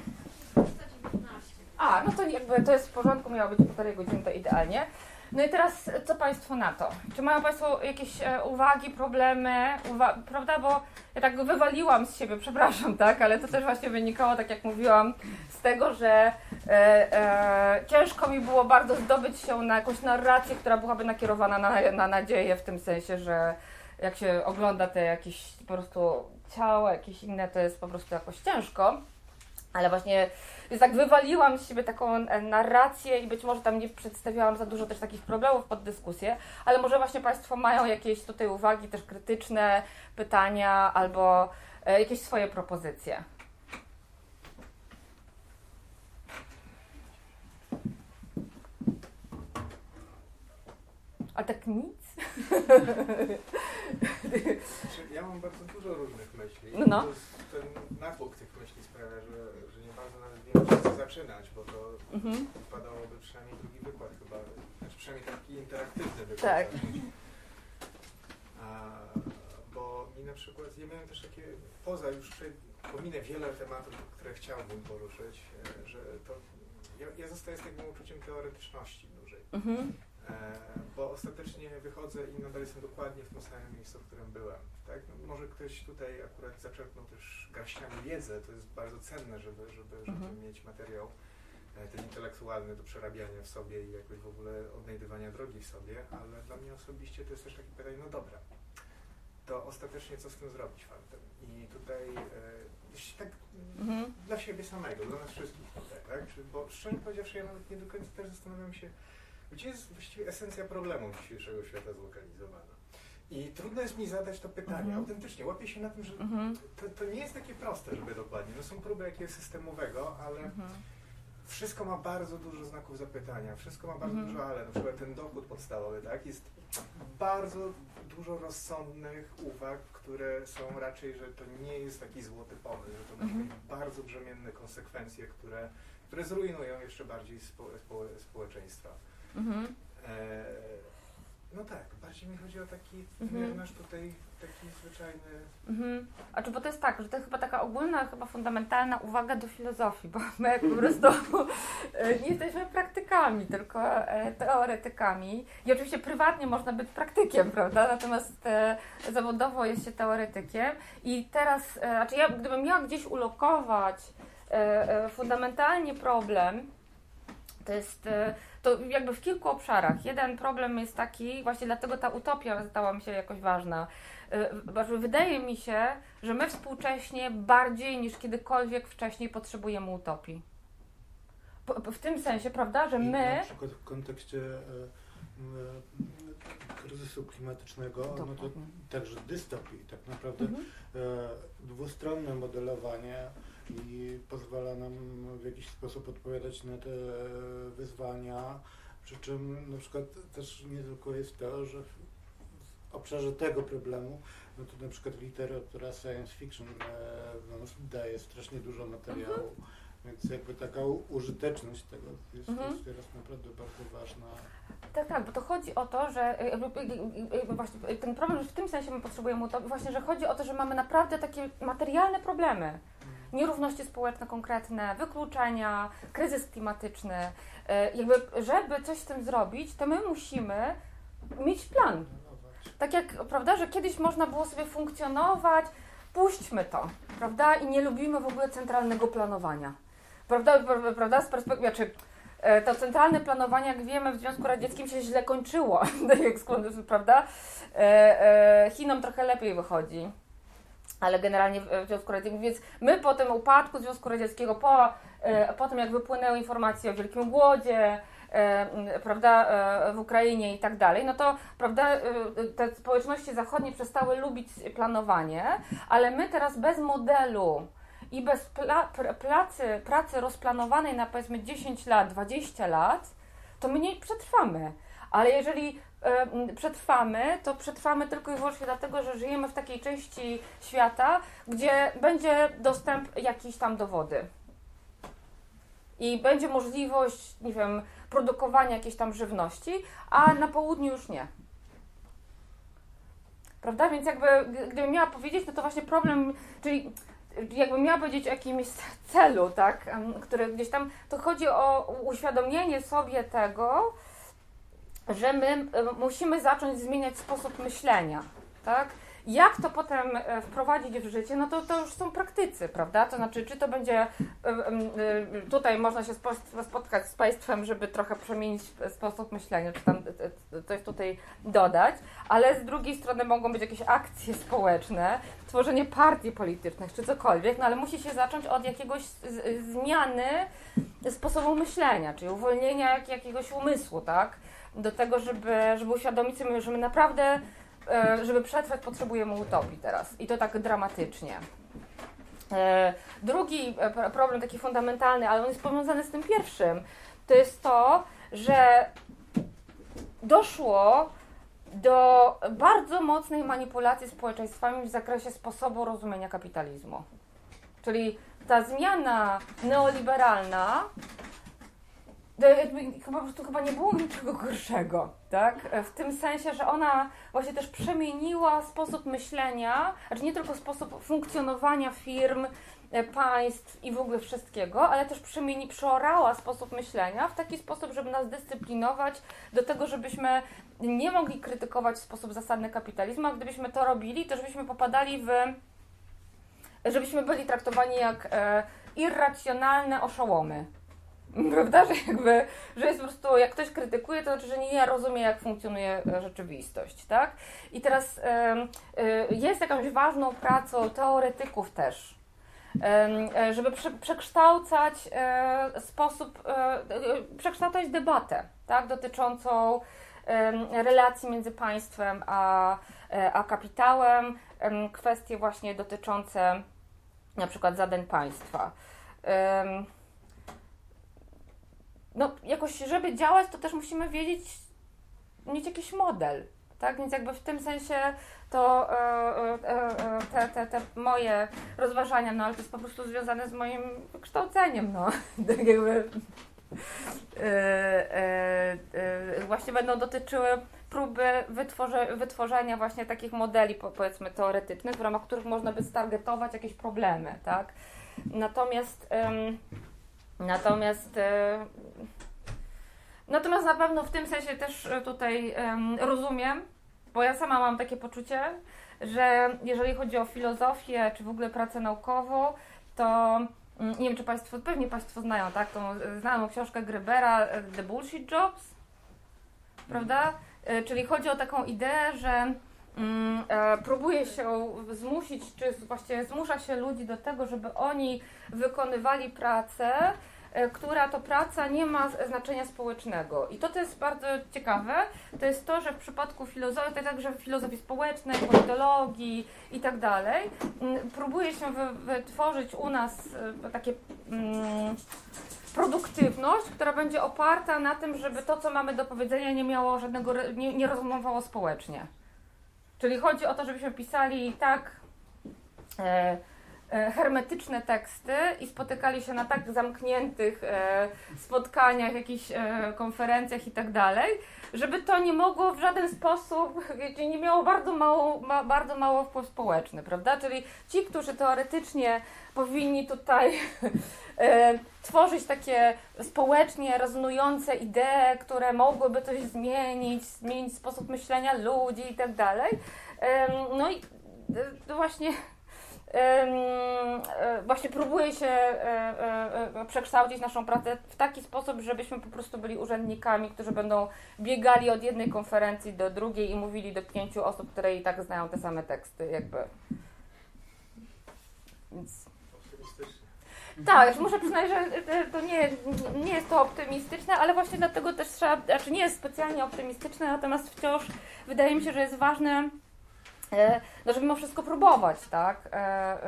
A, no to jakby to jest w porządku, miało być półtorej godziny, to idealnie. No i teraz co Państwo na to? Czy mają Państwo jakieś e, uwagi, problemy, uwa- prawda, bo ja tak wywaliłam z siebie, przepraszam, tak, ale to też właśnie wynikało, tak jak mówiłam, z tego, że e, e, ciężko mi było bardzo zdobyć się na jakąś narrację, która byłaby nakierowana na, na nadzieję, w tym sensie, że jak się ogląda te jakieś po prostu ciała, jakieś inne, to jest po prostu jakoś ciężko. Ale właśnie więc tak wywaliłam z siebie taką narrację i być może tam nie przedstawiałam za dużo też takich problemów pod dyskusję, ale może właśnie Państwo mają jakieś tutaj uwagi też krytyczne, pytania albo e, jakieś swoje propozycje. A tak nic? Ja mam bardzo dużo różnych myśli. No, no. Ten natłok tych myśli sprawia, że, że nie bardzo nawet wiem, co zaczynać, bo to mhm. wypadałoby przynajmniej drugi wykład chyba, znaczy przynajmniej taki interaktywny wykład. Tak. A, bo mi na przykład, ja miałem też takie, poza już pominę wiele tematów, które chciałbym poruszyć, że to, ja, ja zostaję z takim uczuciem teoretyczności dłużej. Mhm. E, bo ostatecznie wychodzę i nadal jestem dokładnie w tym samym miejscu, w którym byłem. Tak? No, może ktoś tutaj akurat zaczerpnął też garściami wiedzę, to jest bardzo cenne, żeby, żeby, żeby mhm. mieć materiał e, ten intelektualny do przerabiania w sobie i jakoś w ogóle odnajdywania drogi w sobie, ale dla mnie osobiście to jest też takie pytanie, no dobra, to ostatecznie co z tym zrobić fantem? I tutaj e, tak mhm. dla siebie samego, dla nas wszystkich tutaj, tak? Czy, bo szczerze powiedziawszy, ja nawet nie do końca też zastanawiam się, gdzie jest właściwie esencja problemu dzisiejszego świata zlokalizowana. I trudno jest mi zadać to pytanie, mhm. autentycznie. Łapię się na tym, że mhm. to, to nie jest takie proste, żeby dokładnie. No są próby jakiegoś systemowego, ale mhm. wszystko ma bardzo dużo znaków zapytania, wszystko ma bardzo Mhm. dużo ale, na przykład ten dochód podstawowy, tak, jest bardzo dużo rozsądnych uwag, które są raczej, że to nie jest taki złoty pomysł, że to może Mhm. mieć bardzo brzemienne konsekwencje, które, które zrujnują jeszcze bardziej spo, spo, społeczeństwa. Mhm. E, no tak, bardziej mi chodzi o taki Mhm. nasz tutaj taki zwyczajny... Mhm. A czy bo to jest tak, że to jest chyba taka ogólna, chyba fundamentalna uwaga do filozofii, bo my jak po prostu e, nie jesteśmy praktykami, tylko e, teoretykami. I oczywiście prywatnie można być praktykiem, prawda? Natomiast e, zawodowo jest się teoretykiem. I teraz, e, znaczy ja gdybym miała gdzieś ulokować e, e, fundamentalnie problem, to jest e, to jakby w kilku obszarach. Jeden problem jest taki, właśnie dlatego ta utopia stała mi się jakoś ważna. Yy, wydaje mi się, że my współcześnie bardziej niż kiedykolwiek wcześniej potrzebujemy utopii. Po, po, w tym sensie, prawda, że I my... na przykład w kontekście e, e, kryzysu klimatycznego, no to także dystopii, tak naprawdę Mhm. e, dwustronne modelowanie i pozwala nam w jakiś sposób odpowiadać na te wyzwania, przy czym na przykład też niezwykłe jest to, że w obszarze tego problemu, no to na przykład literatura science fiction e, no, daje strasznie dużo materiału, mhm. więc jakby taka u- użyteczność tego jest, Mhm. jest teraz naprawdę bardzo ważna. Tak, tak, bo to chodzi o to, że jakby, jakby właśnie ten problem, że w tym sensie my potrzebujemy utopii, właśnie, że chodzi o to, że mamy naprawdę takie materialne problemy. Nierówności społeczne konkretne, wykluczenia, kryzys klimatyczny. Jakby, żeby coś z tym zrobić, to my musimy mieć plan. Tak jak, prawda, że kiedyś można było sobie funkcjonować, puśćmy to, prawda, i nie lubimy w ogóle centralnego planowania. Prawda, prawda, z perspektywy, czy to centralne planowanie, jak wiemy, w Związku Radzieckim się źle kończyło, prawda, Chinom trochę lepiej wychodzi. Ale generalnie w Związku Radzieckim, więc my po tym upadku Związku Radzieckiego, po, e, po tym jak wypłynęły informacje o Wielkim Głodzie, e, prawda, e, w Ukrainie i tak dalej, no to, prawda, e, te społeczności zachodnie przestały lubić planowanie, ale my teraz bez modelu i bez pla, pr, pracy, pracy rozplanowanej na powiedzmy dziesięć lat, dwadzieścia lat, to my nie przetrwamy. Ale jeżeli y, przetrwamy, to przetrwamy tylko i wyłącznie dlatego, że żyjemy w takiej części świata, gdzie będzie dostęp jakiś tam do wody. I będzie możliwość, nie wiem, produkowania jakiejś tam żywności, a na południu już nie. Prawda? Więc jakby, gdybym miała powiedzieć, no to właśnie problem, czyli jakbym miała powiedzieć o jakimś celu, tak, który gdzieś tam, to chodzi o uświadomienie sobie tego, że my musimy zacząć zmieniać sposób myślenia, tak? Jak to potem wprowadzić w życie, no to, to już są praktycy, prawda? To znaczy, czy to będzie, tutaj można się spotkać z Państwem, żeby trochę przemienić sposób myślenia, czy tam coś tutaj dodać, ale z drugiej strony mogą być jakieś akcje społeczne, tworzenie partii politycznych, czy cokolwiek, no ale musi się zacząć od jakiegoś z, zmiany sposobu myślenia, czyli uwolnienia jak, jakiegoś umysłu, tak? Do tego, żeby, żeby uświadomić sobie, że my naprawdę, żeby przetrwać, potrzebujemy utopii teraz. I to tak dramatycznie. Drugi problem, taki fundamentalny, ale on jest powiązany z tym pierwszym, to jest to, że doszło do bardzo mocnej manipulacji społeczeństwami w zakresie sposobu rozumienia kapitalizmu. Czyli ta zmiana neoliberalna, Chyba, po prostu chyba nie było niczego gorszego, tak? W tym sensie, że ona właśnie też przemieniła sposób myślenia, znaczy nie tylko sposób funkcjonowania firm, państw i w ogóle wszystkiego, ale też przemieni, przeorała sposób myślenia w taki sposób, żeby nas dyscyplinować do tego, żebyśmy nie mogli krytykować w sposób zasadny kapitalizmu, a gdybyśmy to robili, to żebyśmy popadali w... żebyśmy byli traktowani jak e, irracjonalne oszołomy. Prawda, że jakby, że jest po prostu, jak ktoś krytykuje, to znaczy, że nie rozumie, jak funkcjonuje rzeczywistość, tak? I teraz y, y, jest jakąś ważną pracą teoretyków też, y, żeby prze, przekształcać y, sposób, y, przekształcać debatę, tak? Dotyczącą y, relacji między państwem a, a kapitałem, y, kwestie właśnie dotyczące na przykład zadań państwa. Y, no jakoś, żeby działać, to też musimy wiedzieć, mieć jakiś model, tak? Więc jakby w tym sensie to e, e, te, te, te moje rozważania, no ale to jest po prostu związane z moim wykształceniem, no. Tak jakby e, e, e, właśnie będą dotyczyły próby wytworze, wytworzenia właśnie takich modeli, po, powiedzmy, teoretycznych, w ramach których można by stargetować jakieś problemy, tak? Natomiast em, natomiast e, natomiast na pewno w tym sensie też tutaj em, rozumiem, bo ja sama mam takie poczucie, że jeżeli chodzi o filozofię, czy w ogóle pracę naukową, to nie wiem, czy Państwo, pewnie Państwo znają, tak, tą znaną książkę Grebera The Bullshit Jobs, prawda? Czyli chodzi o taką ideę, że mm, e, próbuje się zmusić, czy właściwie zmusza się ludzi do tego, żeby oni wykonywali pracę, e, która to praca nie ma znaczenia społecznego. I to, to jest bardzo ciekawe, to jest to, że w przypadku filozofii, to także w filozofii społecznej, politologii i tak dalej, m, próbuje się wy, wytworzyć u nas e, takie mm, produktywność, która będzie oparta na tym, żeby to, co mamy do powiedzenia, nie miało żadnego, nie, nie rezonowało społecznie. Czyli chodzi o to, żebyśmy pisali tak e, e, hermetyczne teksty i spotykali się na tak zamkniętych e, spotkaniach, jakichś e, konferencjach i tak dalej, żeby to nie mogło w żaden sposób, nie miało bardzo mało, ma, bardzo mało wpływ społeczny, prawda? Czyli ci, którzy teoretycznie powinni tutaj e, tworzyć takie społecznie rezonujące idee, które mogłyby coś zmienić, zmienić sposób myślenia ludzi i tak dalej. E, no i e, właśnie właśnie próbuje się przekształcić naszą pracę w taki sposób, żebyśmy po prostu byli urzędnikami, którzy będą biegali od jednej konferencji do drugiej i mówili do pięciu osób, które i tak znają te same teksty, jakby. Więc... Tak, muszę przyznać, że to nie, nie jest to optymistyczne, ale właśnie dlatego też trzeba, znaczy nie jest specjalnie optymistyczne, natomiast wciąż wydaje mi się, że jest ważne, no, żeby mimo wszystko próbować, tak, e,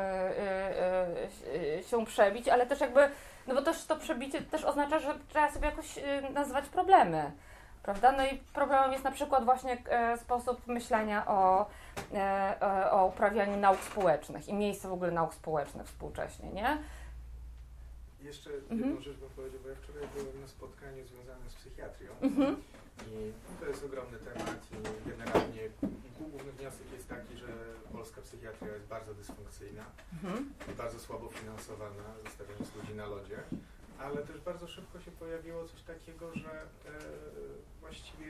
e, e, się przebić, ale też jakby, no bo też to przebicie też oznacza, że trzeba sobie jakoś nazywać problemy, prawda? No i problemem jest na przykład właśnie e, sposób myślenia o, e, o uprawianiu nauk społecznych i miejsce w ogóle nauk społecznych współcześnie, nie? Jeszcze jedną mhm. rzecz bym powiedział, bo ja wczoraj byłem na spotkaniu związanym z psychiatrią. Mhm. I to jest ogromny temat i generalnie główny wniosek jest taki, że polska psychiatria jest bardzo dysfunkcyjna, mhm. bardzo słabo finansowana, zostawiając ludzi na lodzie, ale też bardzo szybko się pojawiło coś takiego, że e, właściwie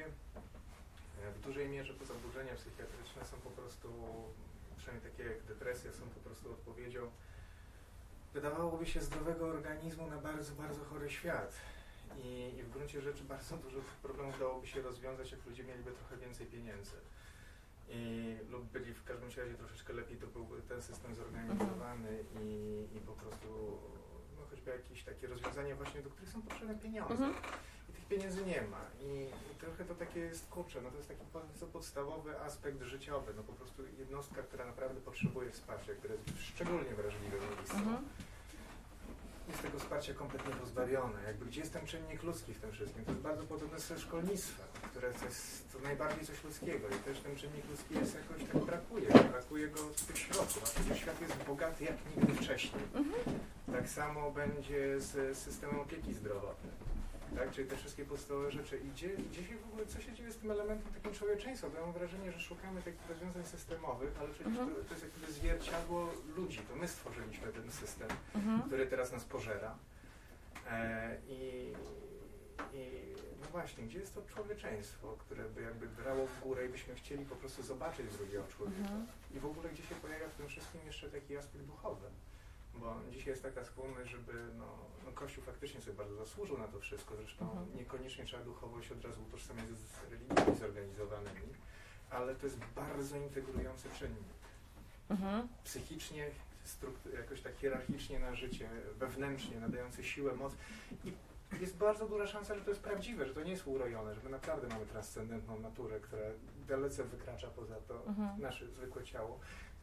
w dużej mierze te zaburzenia psychiatryczne są po prostu, przynajmniej takie jak depresja, są po prostu odpowiedzią, wydawałoby się, zdrowego organizmu na bardzo, bardzo chory świat. I, I w gruncie rzeczy bardzo dużo problemów dałoby się rozwiązać, jak ludzie mieliby trochę więcej pieniędzy. I, lub byli w każdym razie troszeczkę lepiej, to byłby ten system zorganizowany i, i po prostu no, choćby jakieś takie rozwiązania właśnie, do których są potrzebne pieniądze. Mhm. I tych pieniędzy nie ma. I, I trochę to takie jest, kurczę, no to jest taki bardzo podstawowy aspekt życiowy. No po prostu jednostka, która naprawdę potrzebuje wsparcia, która jest w szczególnie wrażliwym miejscu. Mhm. Jest tego wsparcia kompletnie pozbawione. Jakby gdzie jest ten czynnik ludzki w tym wszystkim? To jest bardzo podobne ze szkolnictwem, które to jest to najbardziej coś ludzkiego i też ten czynnik ludzki jest jakoś tak brakuje. Brakuje go z tych środków. A przecież świat jest bogaty jak nigdy wcześniej. Tak samo będzie z systemem opieki zdrowotnej. Tak? Czyli te wszystkie podstawowe rzeczy. I gdzie, gdzie się w ogóle, co się dzieje z tym elementem takim człowieczeństwa? Bo ja mam wrażenie, że szukamy takich rozwiązań systemowych, ale przecież to, to jest jakby zwierciadło ludzi. To my stworzyliśmy ten system, mhm. który teraz nas pożera. E, i, I no właśnie, gdzie jest to człowieczeństwo, które by jakby brało w górę i byśmy chcieli po prostu zobaczyć drugiego człowieka. Mhm. I w ogóle gdzie się pojawia w tym wszystkim jeszcze taki aspekt duchowy. Bo dzisiaj jest taka skłonność, żeby no, no Kościół faktycznie sobie bardzo zasłużył na to wszystko, zresztą mhm. niekoniecznie trzeba duchowość od razu utożsamiać z religiami zorganizowanymi, ale to jest bardzo integrujący czynnik. Mhm. Psychicznie, jakoś tak hierarchicznie na życie, wewnętrznie, nadający siłę, moc i jest bardzo duża szansa, że to jest prawdziwe, że to nie jest urojone, że my naprawdę mamy transcendentną naturę, która dalece wykracza poza to mhm. nasze zwykłe ciało.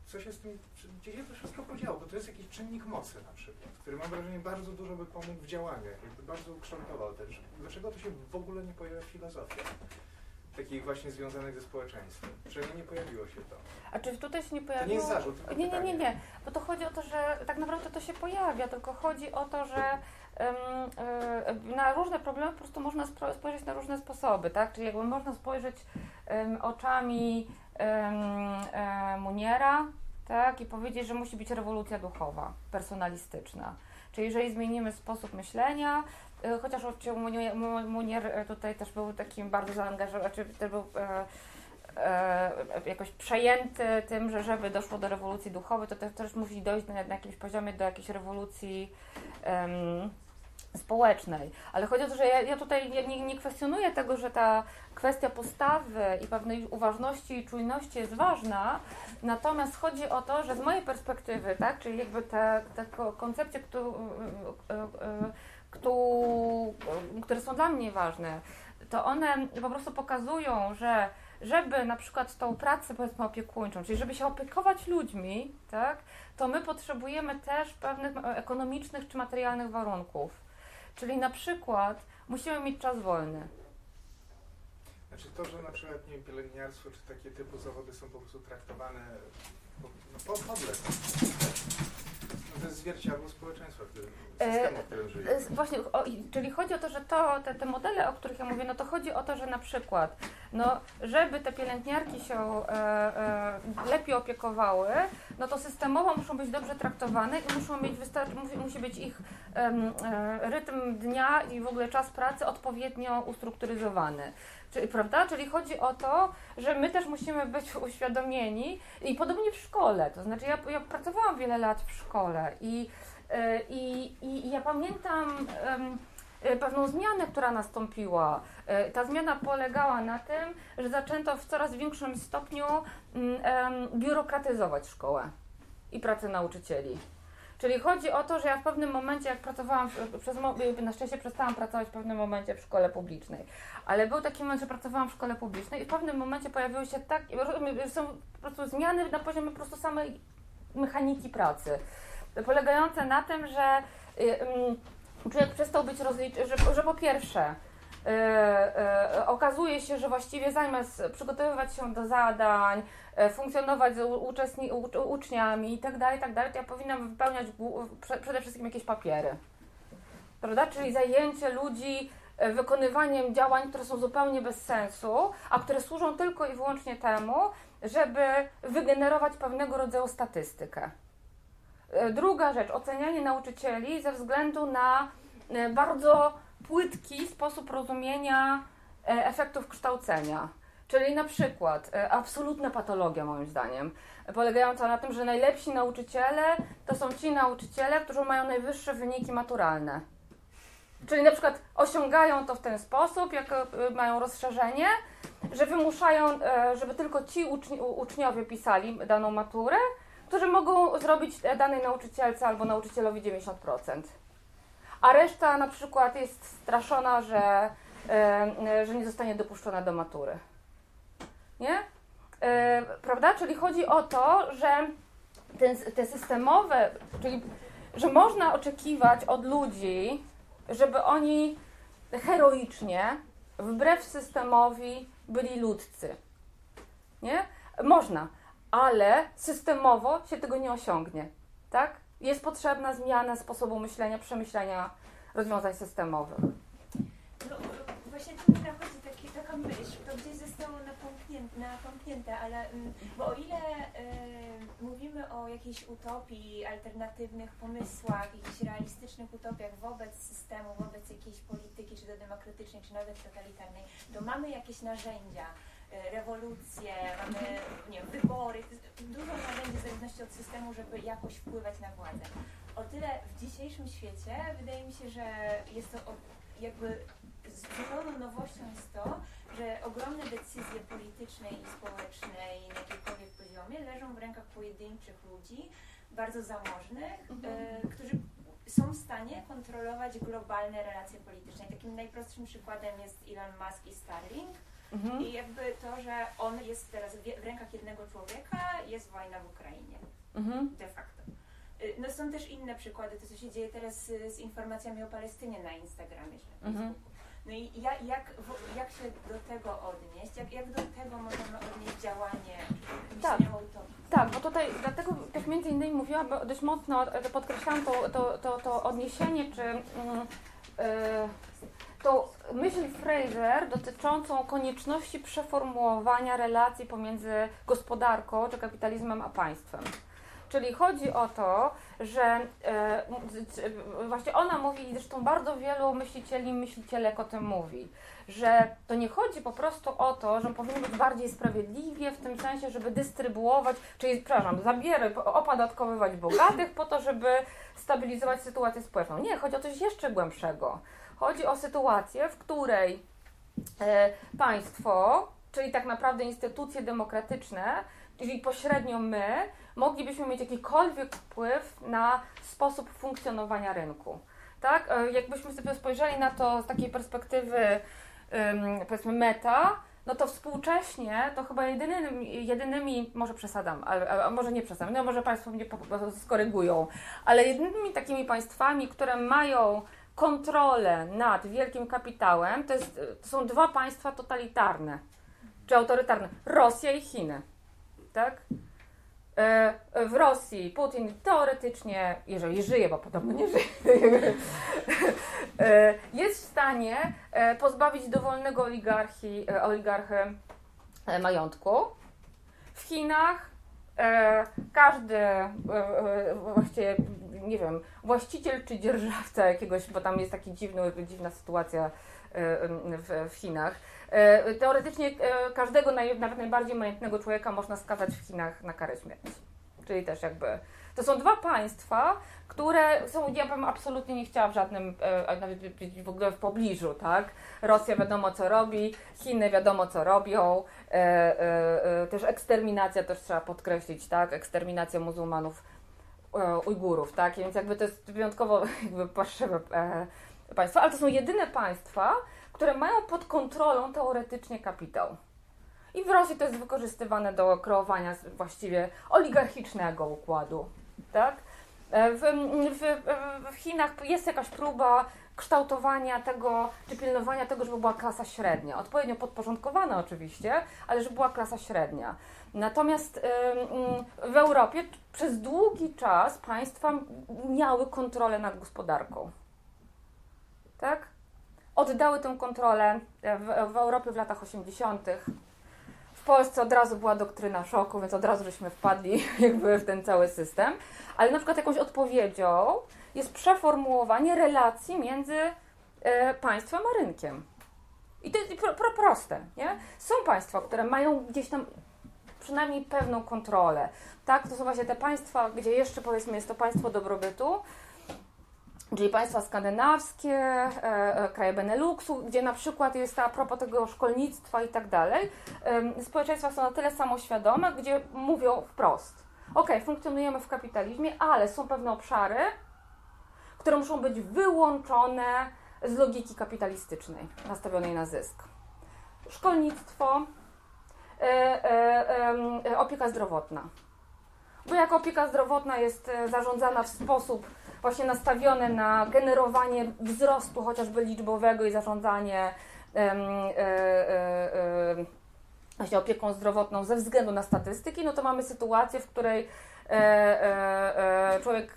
co się z tym, gdzie się to wszystko podziało, bo to jest jakiś czynnik mocy na przykład, który mam wrażenie bardzo dużo by pomógł w działaniach, jakby bardzo ukształtował też. Dlaczego to się w ogóle nie pojawia w filozofii? Takich właśnie związanych ze społeczeństwem. Przynajmniej nie pojawiło się to. A czy tutaj się nie pojawiło? To nie jest zarzut, tylko Nie, nie, nie, pytanie. nie. Bo to chodzi o to, że tak naprawdę to się pojawia, tylko chodzi o to, że um, y, na różne problemy po prostu można spro- spojrzeć na różne sposoby, tak? Czyli jakby można spojrzeć um, oczami um, um, Muniera, tak? I powiedzieć, że musi być rewolucja duchowa, personalistyczna. Czyli jeżeli zmienimy sposób myślenia, chociaż oczywiście Munier tutaj też był takim bardzo zaangażowany, czy też był e, e, jakoś przejęty tym, że żeby doszło do rewolucji duchowej, to też, też musi dojść na, na jakimś poziomie do jakiejś rewolucji em, społecznej. Ale chodzi o to, że ja, ja tutaj ja nie, nie kwestionuję tego, że ta kwestia postawy i pewnej uważności i czujności jest ważna, natomiast chodzi o to, że z mojej perspektywy, tak, czyli jakby te, te koncepcje, które które są dla mnie ważne, to one po prostu pokazują, że żeby na przykład tą pracę, powiedzmy, opiekuńczą, czyli żeby się opiekować ludźmi, tak, to my potrzebujemy też pewnych ekonomicznych czy materialnych warunków. Czyli na przykład musimy mieć czas wolny. Znaczy to, że na przykład nie wiem, pielęgniarstwo czy takie typu zawody są po prostu traktowane po, no, po, podle. No to jest zwierciadło społeczeństwa, który, systemu, w którym żyje. Właśnie, o, czyli chodzi o to, że to, te, te modele, o których ja mówię, no to chodzi o to, że na przykład, no, żeby te pielęgniarki się e, e, lepiej opiekowały, no to systemowo muszą być dobrze traktowane i muszą mieć wystar- musi, musi być ich e, e, rytm dnia i w ogóle czas pracy odpowiednio ustrukturyzowany. Czyli, prawda? Czyli chodzi o to, że my też musimy być uświadomieni i podobnie w szkole, to znaczy ja, ja pracowałam wiele lat w szkole i, i, i ja pamiętam um, pewną zmianę, która nastąpiła. Ta zmiana polegała na tym, że zaczęto w coraz większym stopniu um, biurokratyzować szkołę i pracę nauczycieli. Czyli chodzi o to, że ja w pewnym momencie, jak pracowałam, przez, na szczęście przestałam pracować w pewnym momencie w szkole publicznej, ale był taki moment, że pracowałam w szkole publicznej i w pewnym momencie pojawiły się tak, są po prostu zmiany na poziomie po prostu samej mechaniki pracy, polegające na tym, że um, człowiek przestał być rozliczany, że, że po pierwsze Yy, yy, okazuje się, że właściwie zamiast przygotowywać się do zadań, yy, funkcjonować z uczestni- u- uczniami i tak dalej, tak dalej, to ja powinnam wypełniać gu- prze- przede wszystkim jakieś papiery. Prawda? Czyli zajęcie ludzi yy, wykonywaniem działań, które są zupełnie bez sensu, a które służą tylko i wyłącznie temu, żeby wygenerować pewnego rodzaju statystykę. Yy, druga rzecz, ocenianie nauczycieli ze względu na yy, bardzo płytki sposób rozumienia e, efektów kształcenia. Czyli na przykład e, absolutna patologia moim zdaniem, polegająca na tym, że najlepsi nauczyciele to są ci nauczyciele, którzy mają najwyższe wyniki maturalne. Czyli na przykład osiągają to w ten sposób, jak e, mają rozszerzenie, że wymuszają, e, żeby tylko ci uczni- uczniowie pisali daną maturę, którzy mogą zrobić danej nauczycielce albo nauczycielowi dziewięćdziesiąt procent. A reszta na przykład jest straszona, że, e, że nie zostanie dopuszczona do matury. Nie? E, prawda? Czyli chodzi o to, że ten, te systemowe, czyli że można oczekiwać od ludzi, żeby oni heroicznie, wbrew systemowi, byli ludzcy. Nie? Można, ale systemowo się tego nie osiągnie. Tak? Jest potrzebna zmiana sposobu myślenia, przemyślenia rozwiązań systemowych. No właśnie tu mi nachodzi taki, taka myśl, to gdzieś zostało napomknięte, napomknięte ale bo o ile y, mówimy o jakiejś utopii, alternatywnych pomysłach, jakichś realistycznych utopiach wobec systemu, wobec jakiejś polityki, czy to demokratycznej, czy nawet totalitarnej, to mamy jakieś narzędzia, rewolucje, mamy nie wiem, wybory, dużo narzędzi w zależności od systemu, żeby jakoś wpływać na władzę. O tyle w dzisiejszym świecie wydaje mi się, że jest to jakby zupełną nowością jest to, że ogromne decyzje polityczne i społeczne i na jakimkolwiek poziomie leżą w rękach pojedynczych ludzi, bardzo zamożnych, mhm. y, którzy są w stanie kontrolować globalne relacje polityczne. I takim najprostszym przykładem jest Elon Musk i Starlink, Mhm. I jakby to, że on jest teraz w rękach jednego człowieka, jest wojna w Ukrainie. Mhm. De facto. No są też inne przykłady, to co się dzieje teraz z, z informacjami o Palestynie na Instagramie czy na Facebooku. Mhm. No i jak, jak, jak się do tego odnieść? Jak, jak do tego możemy odnieść działanie? Tak, tak, bo tutaj dlatego też między innymi mówiłam, bo dość mocno podkreślałam to, to, to, to odniesienie, czy yy, tą myśl Fraser dotyczącą konieczności przeformułowania relacji pomiędzy gospodarką czy kapitalizmem a państwem. Czyli chodzi o to, że e, właśnie ona mówi, zresztą bardzo wielu myślicieli i myślicielek o tym mówi, że to nie chodzi po prostu o to, że powinno być bardziej sprawiedliwie w tym sensie, żeby dystrybuować, czyli, przepraszam, zabierać, opodatkowywać bogatych po to, żeby stabilizować sytuację społeczną. Nie, chodzi o coś jeszcze głębszego. Chodzi o sytuację, w której e, państwo, czyli tak naprawdę instytucje demokratyczne, czyli pośrednio my, moglibyśmy mieć jakikolwiek wpływ na sposób funkcjonowania rynku. Tak? Jakbyśmy sobie spojrzeli na to z takiej perspektywy, um, powiedzmy, meta, no to współcześnie to chyba jedynymi, jedynymi może przesadam, ale, a może nie przesadam, no może Państwo mnie skorygują, ale jedynymi takimi państwami, które mają kontrolę nad wielkim kapitałem, to, jest, to są dwa państwa totalitarne, czy autorytarne, Rosja i Chiny. Tak? W Rosji Putin teoretycznie, jeżeli żyje, bo podobno nie żyje, jest w stanie pozbawić dowolnego oligarchi, oligarchy majątku. W Chinach każdy właściwie, nie wiem, właściciel czy dzierżawca jakiegoś, bo tam jest taki dziwny, dziwna sytuacja w, w Chinach. Teoretycznie każdego, nawet najbardziej majętnego człowieka można skazać w Chinach na karę śmierci. Czyli też jakby... To są dwa państwa, które są, ja bym absolutnie nie chciała w żadnym, nawet w ogóle w pobliżu, tak? Rosja wiadomo co robi, Chiny wiadomo co robią, e, e, też eksterminacja też trzeba podkreślić, tak? Eksterminacja muzułmanów, e, Ujgurów, tak? Więc jakby to jest wyjątkowo jakby parszywe e, państwa, ale to są jedyne państwa, które mają pod kontrolą teoretycznie kapitał. I w Rosji to jest wykorzystywane do kreowania właściwie oligarchicznego układu, tak? W, w, w Chinach jest jakaś próba kształtowania tego, czy pilnowania tego, żeby była klasa średnia. Odpowiednio podporządkowana oczywiście, ale żeby była klasa średnia. Natomiast w Europie przez długi czas państwa miały kontrolę nad gospodarką. Tak? Oddały tę kontrolę w, w Europie w latach osiemdziesiątych. W Polsce od razu była doktryna szoku, więc od razu żeśmy wpadli jakby w ten cały system. Ale na przykład jakąś odpowiedzią jest przeformułowanie relacji między e, państwem a rynkiem. I to jest pro, pro, proste, nie? Są państwa, które mają gdzieś tam przynajmniej pewną kontrolę. Tak? To są właśnie te państwa, gdzie jeszcze powiedzmy jest to państwo dobrobytu, czyli państwa skandynawskie, e, e, kraje Beneluxu, gdzie na przykład jest a propos tego szkolnictwa i tak dalej, e, społeczeństwa są na tyle samoświadome, gdzie mówią wprost, ok, funkcjonujemy w kapitalizmie, ale są pewne obszary, które muszą być wyłączone z logiki kapitalistycznej, nastawionej na zysk. Szkolnictwo, e, e, e, opieka zdrowotna. Bo jak opieka zdrowotna jest zarządzana w sposób właśnie nastawione na generowanie wzrostu chociażby liczbowego i zarządzanie um, e, e, e, właśnie opieką zdrowotną ze względu na statystyki, no to mamy sytuację, w której e, e, e, człowiek,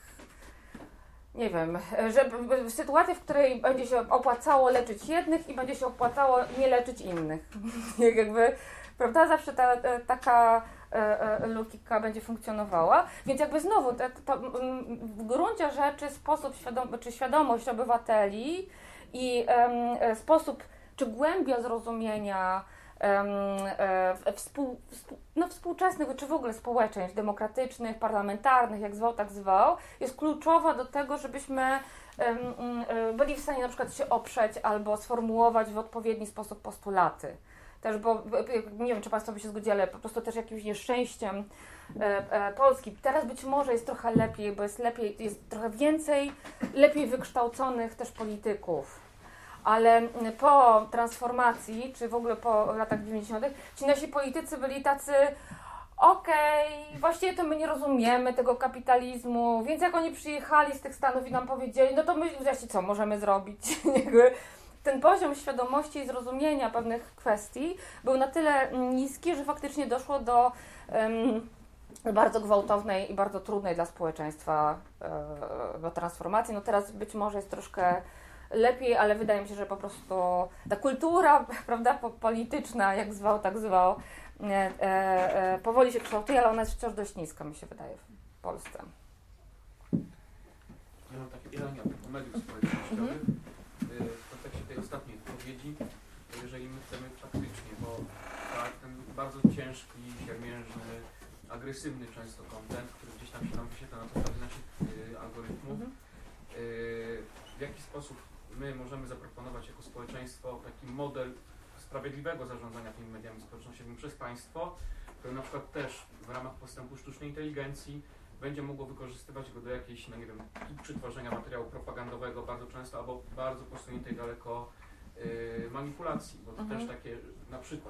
nie wiem, że sytuację, w której będzie się opłacało leczyć jednych i będzie się opłacało nie leczyć innych. Jakby, prawda, zawsze ta, ta taka logika będzie funkcjonowała, więc jakby znowu to, to, w gruncie rzeczy sposób świadom- czy świadomość obywateli i um, sposób czy głębia zrozumienia um, e, współ, współ, no, współczesnych czy w ogóle społeczeństw demokratycznych, parlamentarnych, jak zwał, tak zwał, jest kluczowa do tego, żebyśmy um, um, byli w stanie na przykład się oprzeć albo sformułować w odpowiedni sposób postulaty. Też, bo nie wiem, czy Państwo by się zgodzili, ale po prostu też jakimś nieszczęściem e, e, Polski. Teraz być może jest trochę lepiej, bo jest lepiej, jest trochę więcej lepiej wykształconych też polityków. ale po transformacji, czy w ogóle po latach dziewięćdziesiątych ci nasi politycy byli tacy okej, okay, właściwie to my nie rozumiemy tego kapitalizmu, więc jak oni przyjechali z tych Stanów i nam powiedzieli, no to my właściwie co możemy zrobić? Ten poziom świadomości i zrozumienia pewnych kwestii był na tyle niski, że faktycznie doszło do um, bardzo gwałtownej i bardzo trudnej dla społeczeństwa um, transformacji. No teraz być może jest troszkę lepiej, ale wydaje mi się, że po prostu ta kultura, prawda, polityczna, jak zwał, tak zwał, e, e, powoli się kształtuje, ale ona jest wciąż dość niska, mi się wydaje, w Polsce. Ja mam takie pytanie o mediów społecznościowych. W kontekście tej ostatniej wypowiedzi, jeżeli my chcemy faktycznie, bo tak, ten bardzo ciężki, siermiężny, agresywny często content, który gdzieś tam się nam wyświetla na podstawie naszych y, algorytmów, y, w jaki sposób my możemy zaproponować jako społeczeństwo taki model sprawiedliwego zarządzania tymi mediami społecznościowymi przez państwo, które na przykład też w ramach postępu sztucznej inteligencji będzie mogło wykorzystywać go do jakiejś, no nie wiem, przytworzenia materiału propagandowego bardzo często, albo bardzo posuniętej daleko y, manipulacji, bo to mhm. też takie, na przykład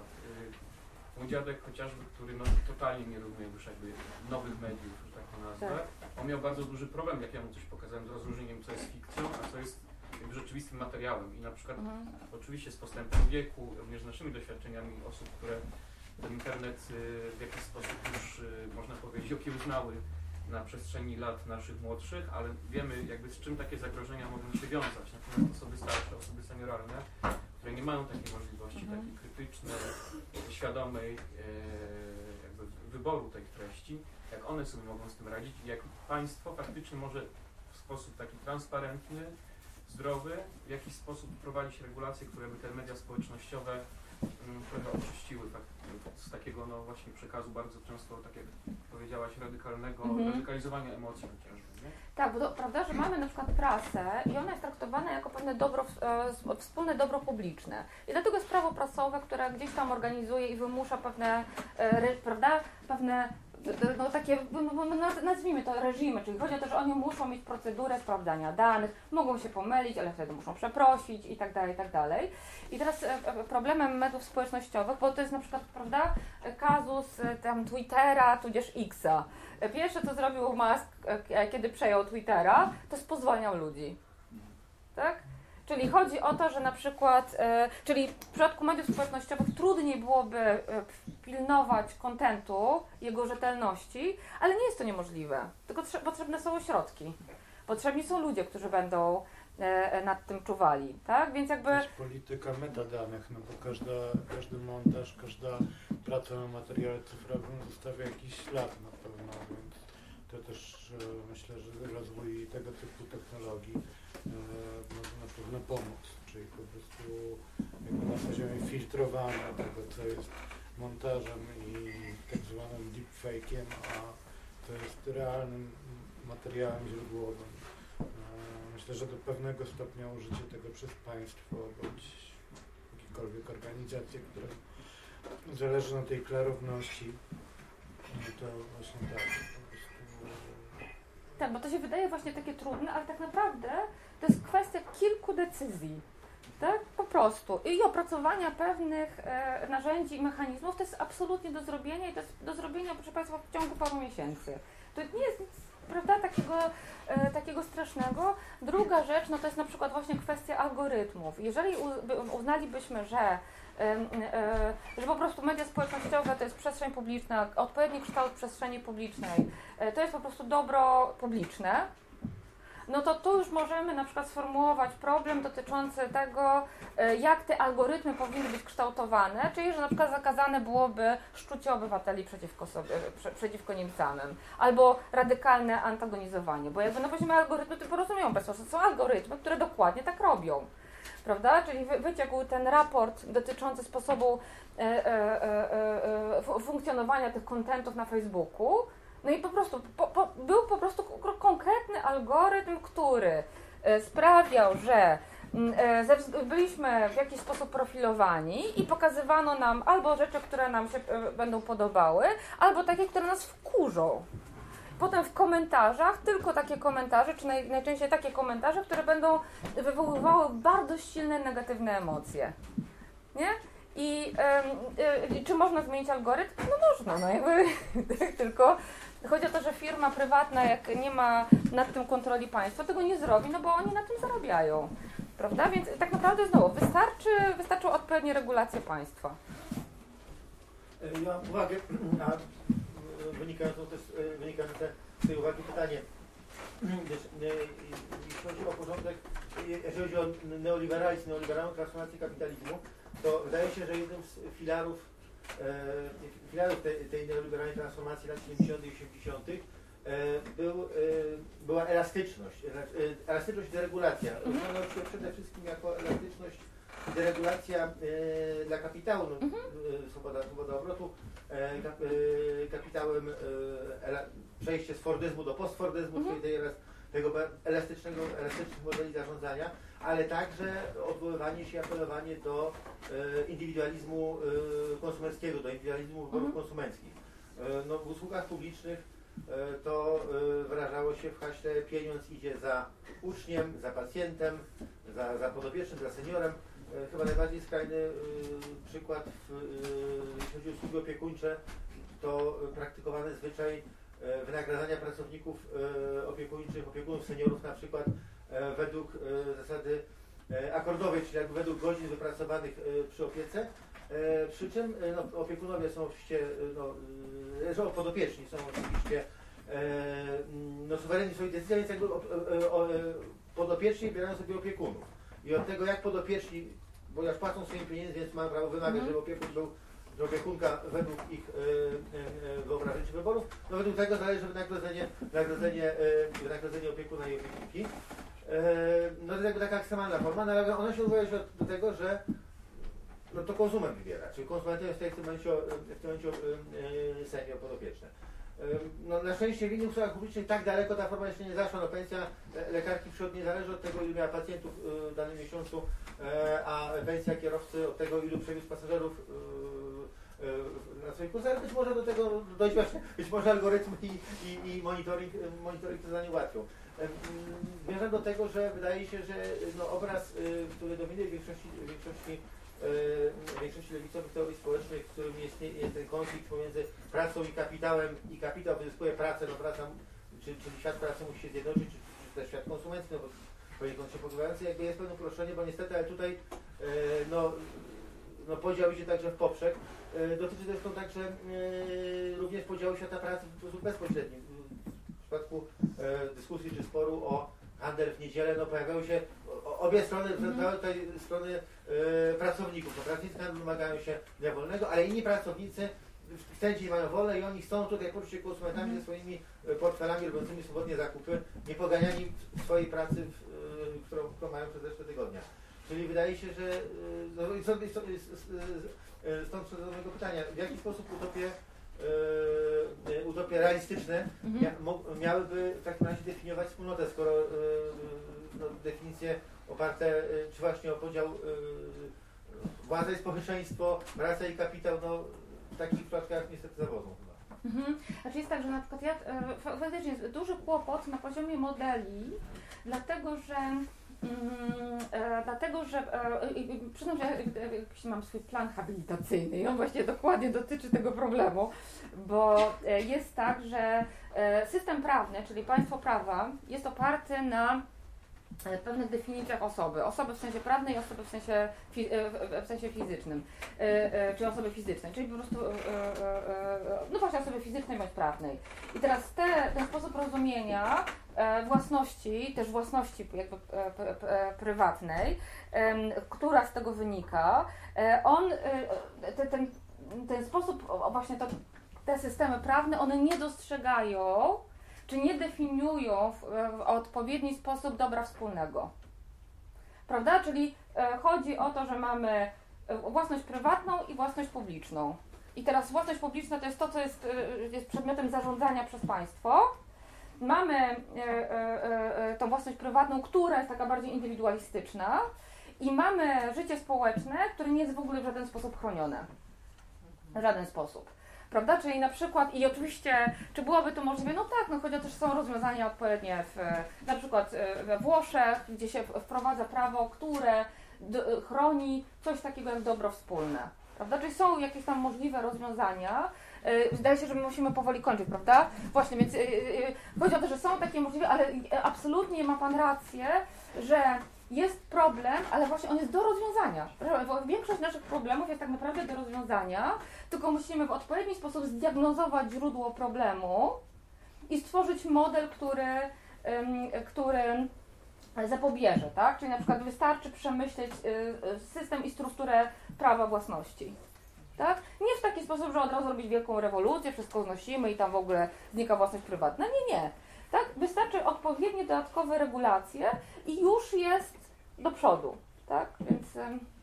y, mój dziadek chociażby, który no, totalnie nie rozumie już jakby nowych mediów, że tak to nazwę, tak. On miał bardzo duży problem, jak ja mu coś pokazałem z rozróżnieniem, co jest fikcją, a co jest jakby rzeczywistym materiałem. I na przykład mhm. oczywiście z postępem wieku, również z naszymi doświadczeniami osób, które ten internet y, w jakiś sposób już, y, można powiedzieć, okiełznały na przestrzeni lat naszych młodszych, ale wiemy jakby z czym takie zagrożenia mogą się wiązać. Natomiast osoby starsze, osoby senioralne, które nie mają takiej możliwości, mhm. takiej krytycznej, świadomej e, jakby wyboru tej treści, jak one sobie mogą z tym radzić i jak państwo faktycznie może w sposób taki transparentny, zdrowy, w jakiś sposób wprowadzić regulacje, które by te media społecznościowe um, trochę oczyściły tak, z takiego no właśnie przekazu bardzo często, tak jak powiedziałaś, radykalnego, mm-hmm. radykalizowania emocji chociażby, nie? Tak, bo to prawda, że mamy na przykład prasę i ona jest traktowana jako pewne dobro, e, wspólne dobro publiczne. I dlatego jest prawo prasowe, które gdzieś tam organizuje i wymusza pewne, e, re, prawda, pewne no takie, nazwijmy to reżimy, czyli chodzi o to, że oni muszą mieć procedurę sprawdzania danych, mogą się pomylić, ale wtedy muszą przeprosić i tak dalej, i tak dalej. I teraz problemem mediów społecznościowych, bo to jest na przykład, prawda, kazus tam Twittera, tudzież Xa. Pierwsze, co zrobił Musk, kiedy przejął Twittera, to spozwalniał ludzi. Tak? Czyli chodzi o to, że na przykład, e, czyli w przypadku mediów społecznościowych trudniej byłoby e, pilnować kontentu, jego rzetelności, ale nie jest to niemożliwe, tylko trze- potrzebne są środki. Potrzebni są ludzie, którzy będą e, nad tym czuwali, tak? Więc jakby... To jest polityka metadanych, no bo każda, każdy montaż, każda praca na materiale cyfrowym zostawia jakiś ślad na pewno, więc to też e, myślę, że rozwój tego typu technologii może na pewno pomóc, czyli po prostu jakby na poziomie filtrowania tego, co jest montażem i tak zwanym deepfake'iem, a co jest realnym materiałem źródłowym. Myślę, że do pewnego stopnia użycie tego przez państwo bądź jakiekolwiek organizacje, które zależy na tej klarowności, to właśnie tak po prostu... Tak, bo to się wydaje właśnie takie trudne, ale tak naprawdę to jest kwestia kilku decyzji, tak? Po prostu. I opracowania pewnych e, narzędzi i mechanizmów to jest absolutnie do zrobienia i to jest do zrobienia, proszę Państwa, w ciągu paru miesięcy. To nie jest nic, prawda, takiego, e, takiego strasznego. Druga rzecz, no to jest na przykład właśnie kwestia algorytmów. Jeżeli u, uznalibyśmy, że że po prostu media społecznościowe to jest przestrzeń publiczna, odpowiedni kształt przestrzeni publicznej, to jest po prostu dobro publiczne, no to tu już możemy na przykład sformułować problem dotyczący tego, jak te algorytmy powinny być kształtowane, czyli że na przykład zakazane byłoby szczucie obywateli przeciwko sobie, przeciwko nim samym, albo radykalne antagonizowanie, bo jakby na poziomie algorytmu to porozumieją Państwo, że są algorytmy, które dokładnie tak robią. Prawda? Czyli wyciekł ten raport dotyczący sposobu e, e, e, e, funkcjonowania tych kontentów na Facebooku. No i po prostu po, po, był po prostu konkretny algorytm, który e, sprawiał, że e, byliśmy w jakiś sposób profilowani i pokazywano nam albo rzeczy, które nam się e, będą podobały, albo takie, które nas wkurzą. potem w komentarzach tylko takie komentarze, czy naj, najczęściej takie komentarze, które będą wywoływały bardzo silne negatywne emocje. Nie? I y, y, czy można zmienić algorytm? No można, no jakby tylko chodzi o to, że firma prywatna, jak nie ma nad tym kontroli państwa, tego nie zrobi, no bo oni na tym zarabiają. Prawda? Więc tak naprawdę znowu wystarczy, wystarczą odpowiednie regulacje państwa. Ja mam uwagę, a wynikające, wynikające z tej uwagi pytanie. Jeśli chodzi o porządek, jeśli chodzi o neoliberalizm, neoliberalną transformację kapitalizmu, to wydaje się, że jednym z filarów, e, filarów tej, tej neoliberalnej transformacji lat siedemdziesiątych i osiemdziesiątych był, e, była elastyczność, elastyczność i deregulacja. Uznano się przede wszystkim jako elastyczność i deregulacja e, dla kapitału, no, e, swoboda, swoboda obrotu e, kap, e, kapitałem, e, przejście z fordyzmu do postfordyzmu, czyli tej, tego elastycznego, elastycznych modeli zarządzania, ale także odwoływanie się, apelowanie do e, indywidualizmu e, konsumenckiego, do indywidualizmu wyborów mhm. konsumenckich. E, no, w usługach publicznych e, to e, wyrażało się w haśle pieniądz idzie za uczniem, za pacjentem, za, za podopiecznym, za seniorem. E, chyba najbardziej skrajny e, przykład, w, e, jeśli chodzi o usługi opiekuńcze, to praktykowany zwyczaj e, wynagradzania pracowników e, opiekuńczych, opiekunów seniorów na przykład e, według e, zasady e, akordowej, czyli jakby według godzin wypracowanych e, przy opiece, e, przy czym e, no, opiekunowie są oczywiście, no, e, że podopieczni są oczywiście e, no, suwerenni w swoich decyzjach, więc jakby o, o, o, podopieczni wybierają sobie opiekunów. I od tego jak podopieczni, bo już płacą swoim pieniędzy, więc mam prawo wymagać, mm. żeby opiekun był że opiekunka według ich e, e, wyobrażeń czy wyborów, no według tego zależy wynagrodzenie, wynagrodzenie, e, wynagrodzenie opiekuna i opiekunki. E, no to jest jakby taka ekstremalna forma, no, ale ona się odwołuje się do tego, że no to konsument wybiera, czyli konsumentem jest w tym momencie, w tym momencie e, sędzio podopieczne. E, no, na szczęście w innych usługach publicznych tak daleko ta forma jeszcze nie zaszła, no pensja lekarki przychodni zależy od tego, ilu miała pacjentów e, w danym miesiącu, e, a pensja kierowcy od tego, ilu przewiózł pasażerów e, na swoich kursach, ale być może do tego dojść właśnie, być może algorytmy i, i, i monitoring, monitoring to zadanie ułatwią. Zmierzam do tego, że wydaje się, że no, obraz, który dominuje w większości, w większości, w większości lewicowych teorii społecznych, w którym jest, jest ten konflikt pomiędzy pracą i kapitałem i kapitał wyzyskuje pracę, no praca, czy, czyli świat pracy musi się zjednoczyć, czy, czy też świat konsumencki, no bo poniekąd się pokrywający, jakby jest pewne uproszczenie, bo niestety, ale tutaj no, no podział idzie także w poprzek. Dotyczy zresztą także e, również podziału świata pracy w sposób bezpośredni. W przypadku e, dyskusji czy sporu o handel w niedzielę, no pojawiają się o, obie strony, mm. tutaj strony e, pracowników. No, pracownicy handlu domagają się dnia wolnego, ale inni pracownicy w ten dzień mają wolne i oni chcą tutaj poczuć się konsumentami mm. ze swoimi portfelami robiącymi swobodnie zakupy, nie poganiani w swojej pracy, w, którą, którą mają przez resztę tygodnia. Czyli wydaje się, że no, i stąd, stąd do mojego pytania, w jaki sposób utopie, e, utopie realistyczne mhm. mia, mo, miałyby w takim razie definiować wspólnotę, skoro e, no, definicje oparte czy właśnie o podział e, władza i społeczeństwo, praca i kapitał, no w takich przypadkach niestety zawodzą chyba. Mhm. Znaczy jest tak, że na przykład ja, faktycznie jest duży kłopot na poziomie modeli, dlatego że Mm, e, dlatego, że e, przyznam, że e, e, mam swój plan habilitacyjny i on właśnie dokładnie dotyczy tego problemu, bo e, jest tak, że e, system prawny, czyli państwo prawa jest oparty na e, pewnych definicjach osoby. Osoby w sensie prawnej i osoby w sensie, fi, e, w sensie fizycznym, e, e, czy osoby fizycznej, czyli po prostu e, e, no właśnie osoby fizycznej bądź prawnej. I teraz te, ten sposób rozumienia własności, też własności jakby prywatnej, która z tego wynika, on, te, ten, ten sposób, właśnie to, te systemy prawne, one nie dostrzegają, czy nie definiują w, w odpowiedni sposób dobra wspólnego. Prawda? Czyli chodzi o to, że mamy własność prywatną i własność publiczną. I teraz własność publiczna to jest to, co jest, jest przedmiotem zarządzania przez państwo. Mamy e, e, e, tą własność prywatną, która jest taka bardziej indywidualistyczna i mamy życie społeczne, które nie jest w ogóle w żaden sposób chronione. W żaden sposób. prawda? Czyli na przykład, i oczywiście, czy byłoby to możliwe? No tak, no chodzi o to, że są rozwiązania odpowiednie w, na przykład we Włoszech, gdzie się wprowadza prawo, które d- chroni coś takiego jak dobro wspólne, prawda? Czyli są jakieś tam możliwe rozwiązania. Wydaje się, że my musimy powoli kończyć, prawda? Właśnie, więc chodzi o to, że są takie możliwe, ale absolutnie ma Pan rację, że jest problem, ale właśnie on jest do rozwiązania. Bo większość naszych problemów jest tak naprawdę do rozwiązania, tylko musimy w odpowiedni sposób zdiagnozować źródło problemu i stworzyć model, który, który zapobieże, tak? Czyli na przykład wystarczy przemyśleć system i strukturę prawa własności. Tak? Nie w taki sposób, że od razu robić wielką rewolucję, wszystko znosimy i tam w ogóle znika własność prywatna. Nie, nie. Tak? Wystarczy odpowiednie dodatkowe regulacje i już jest do przodu. Tak? Więc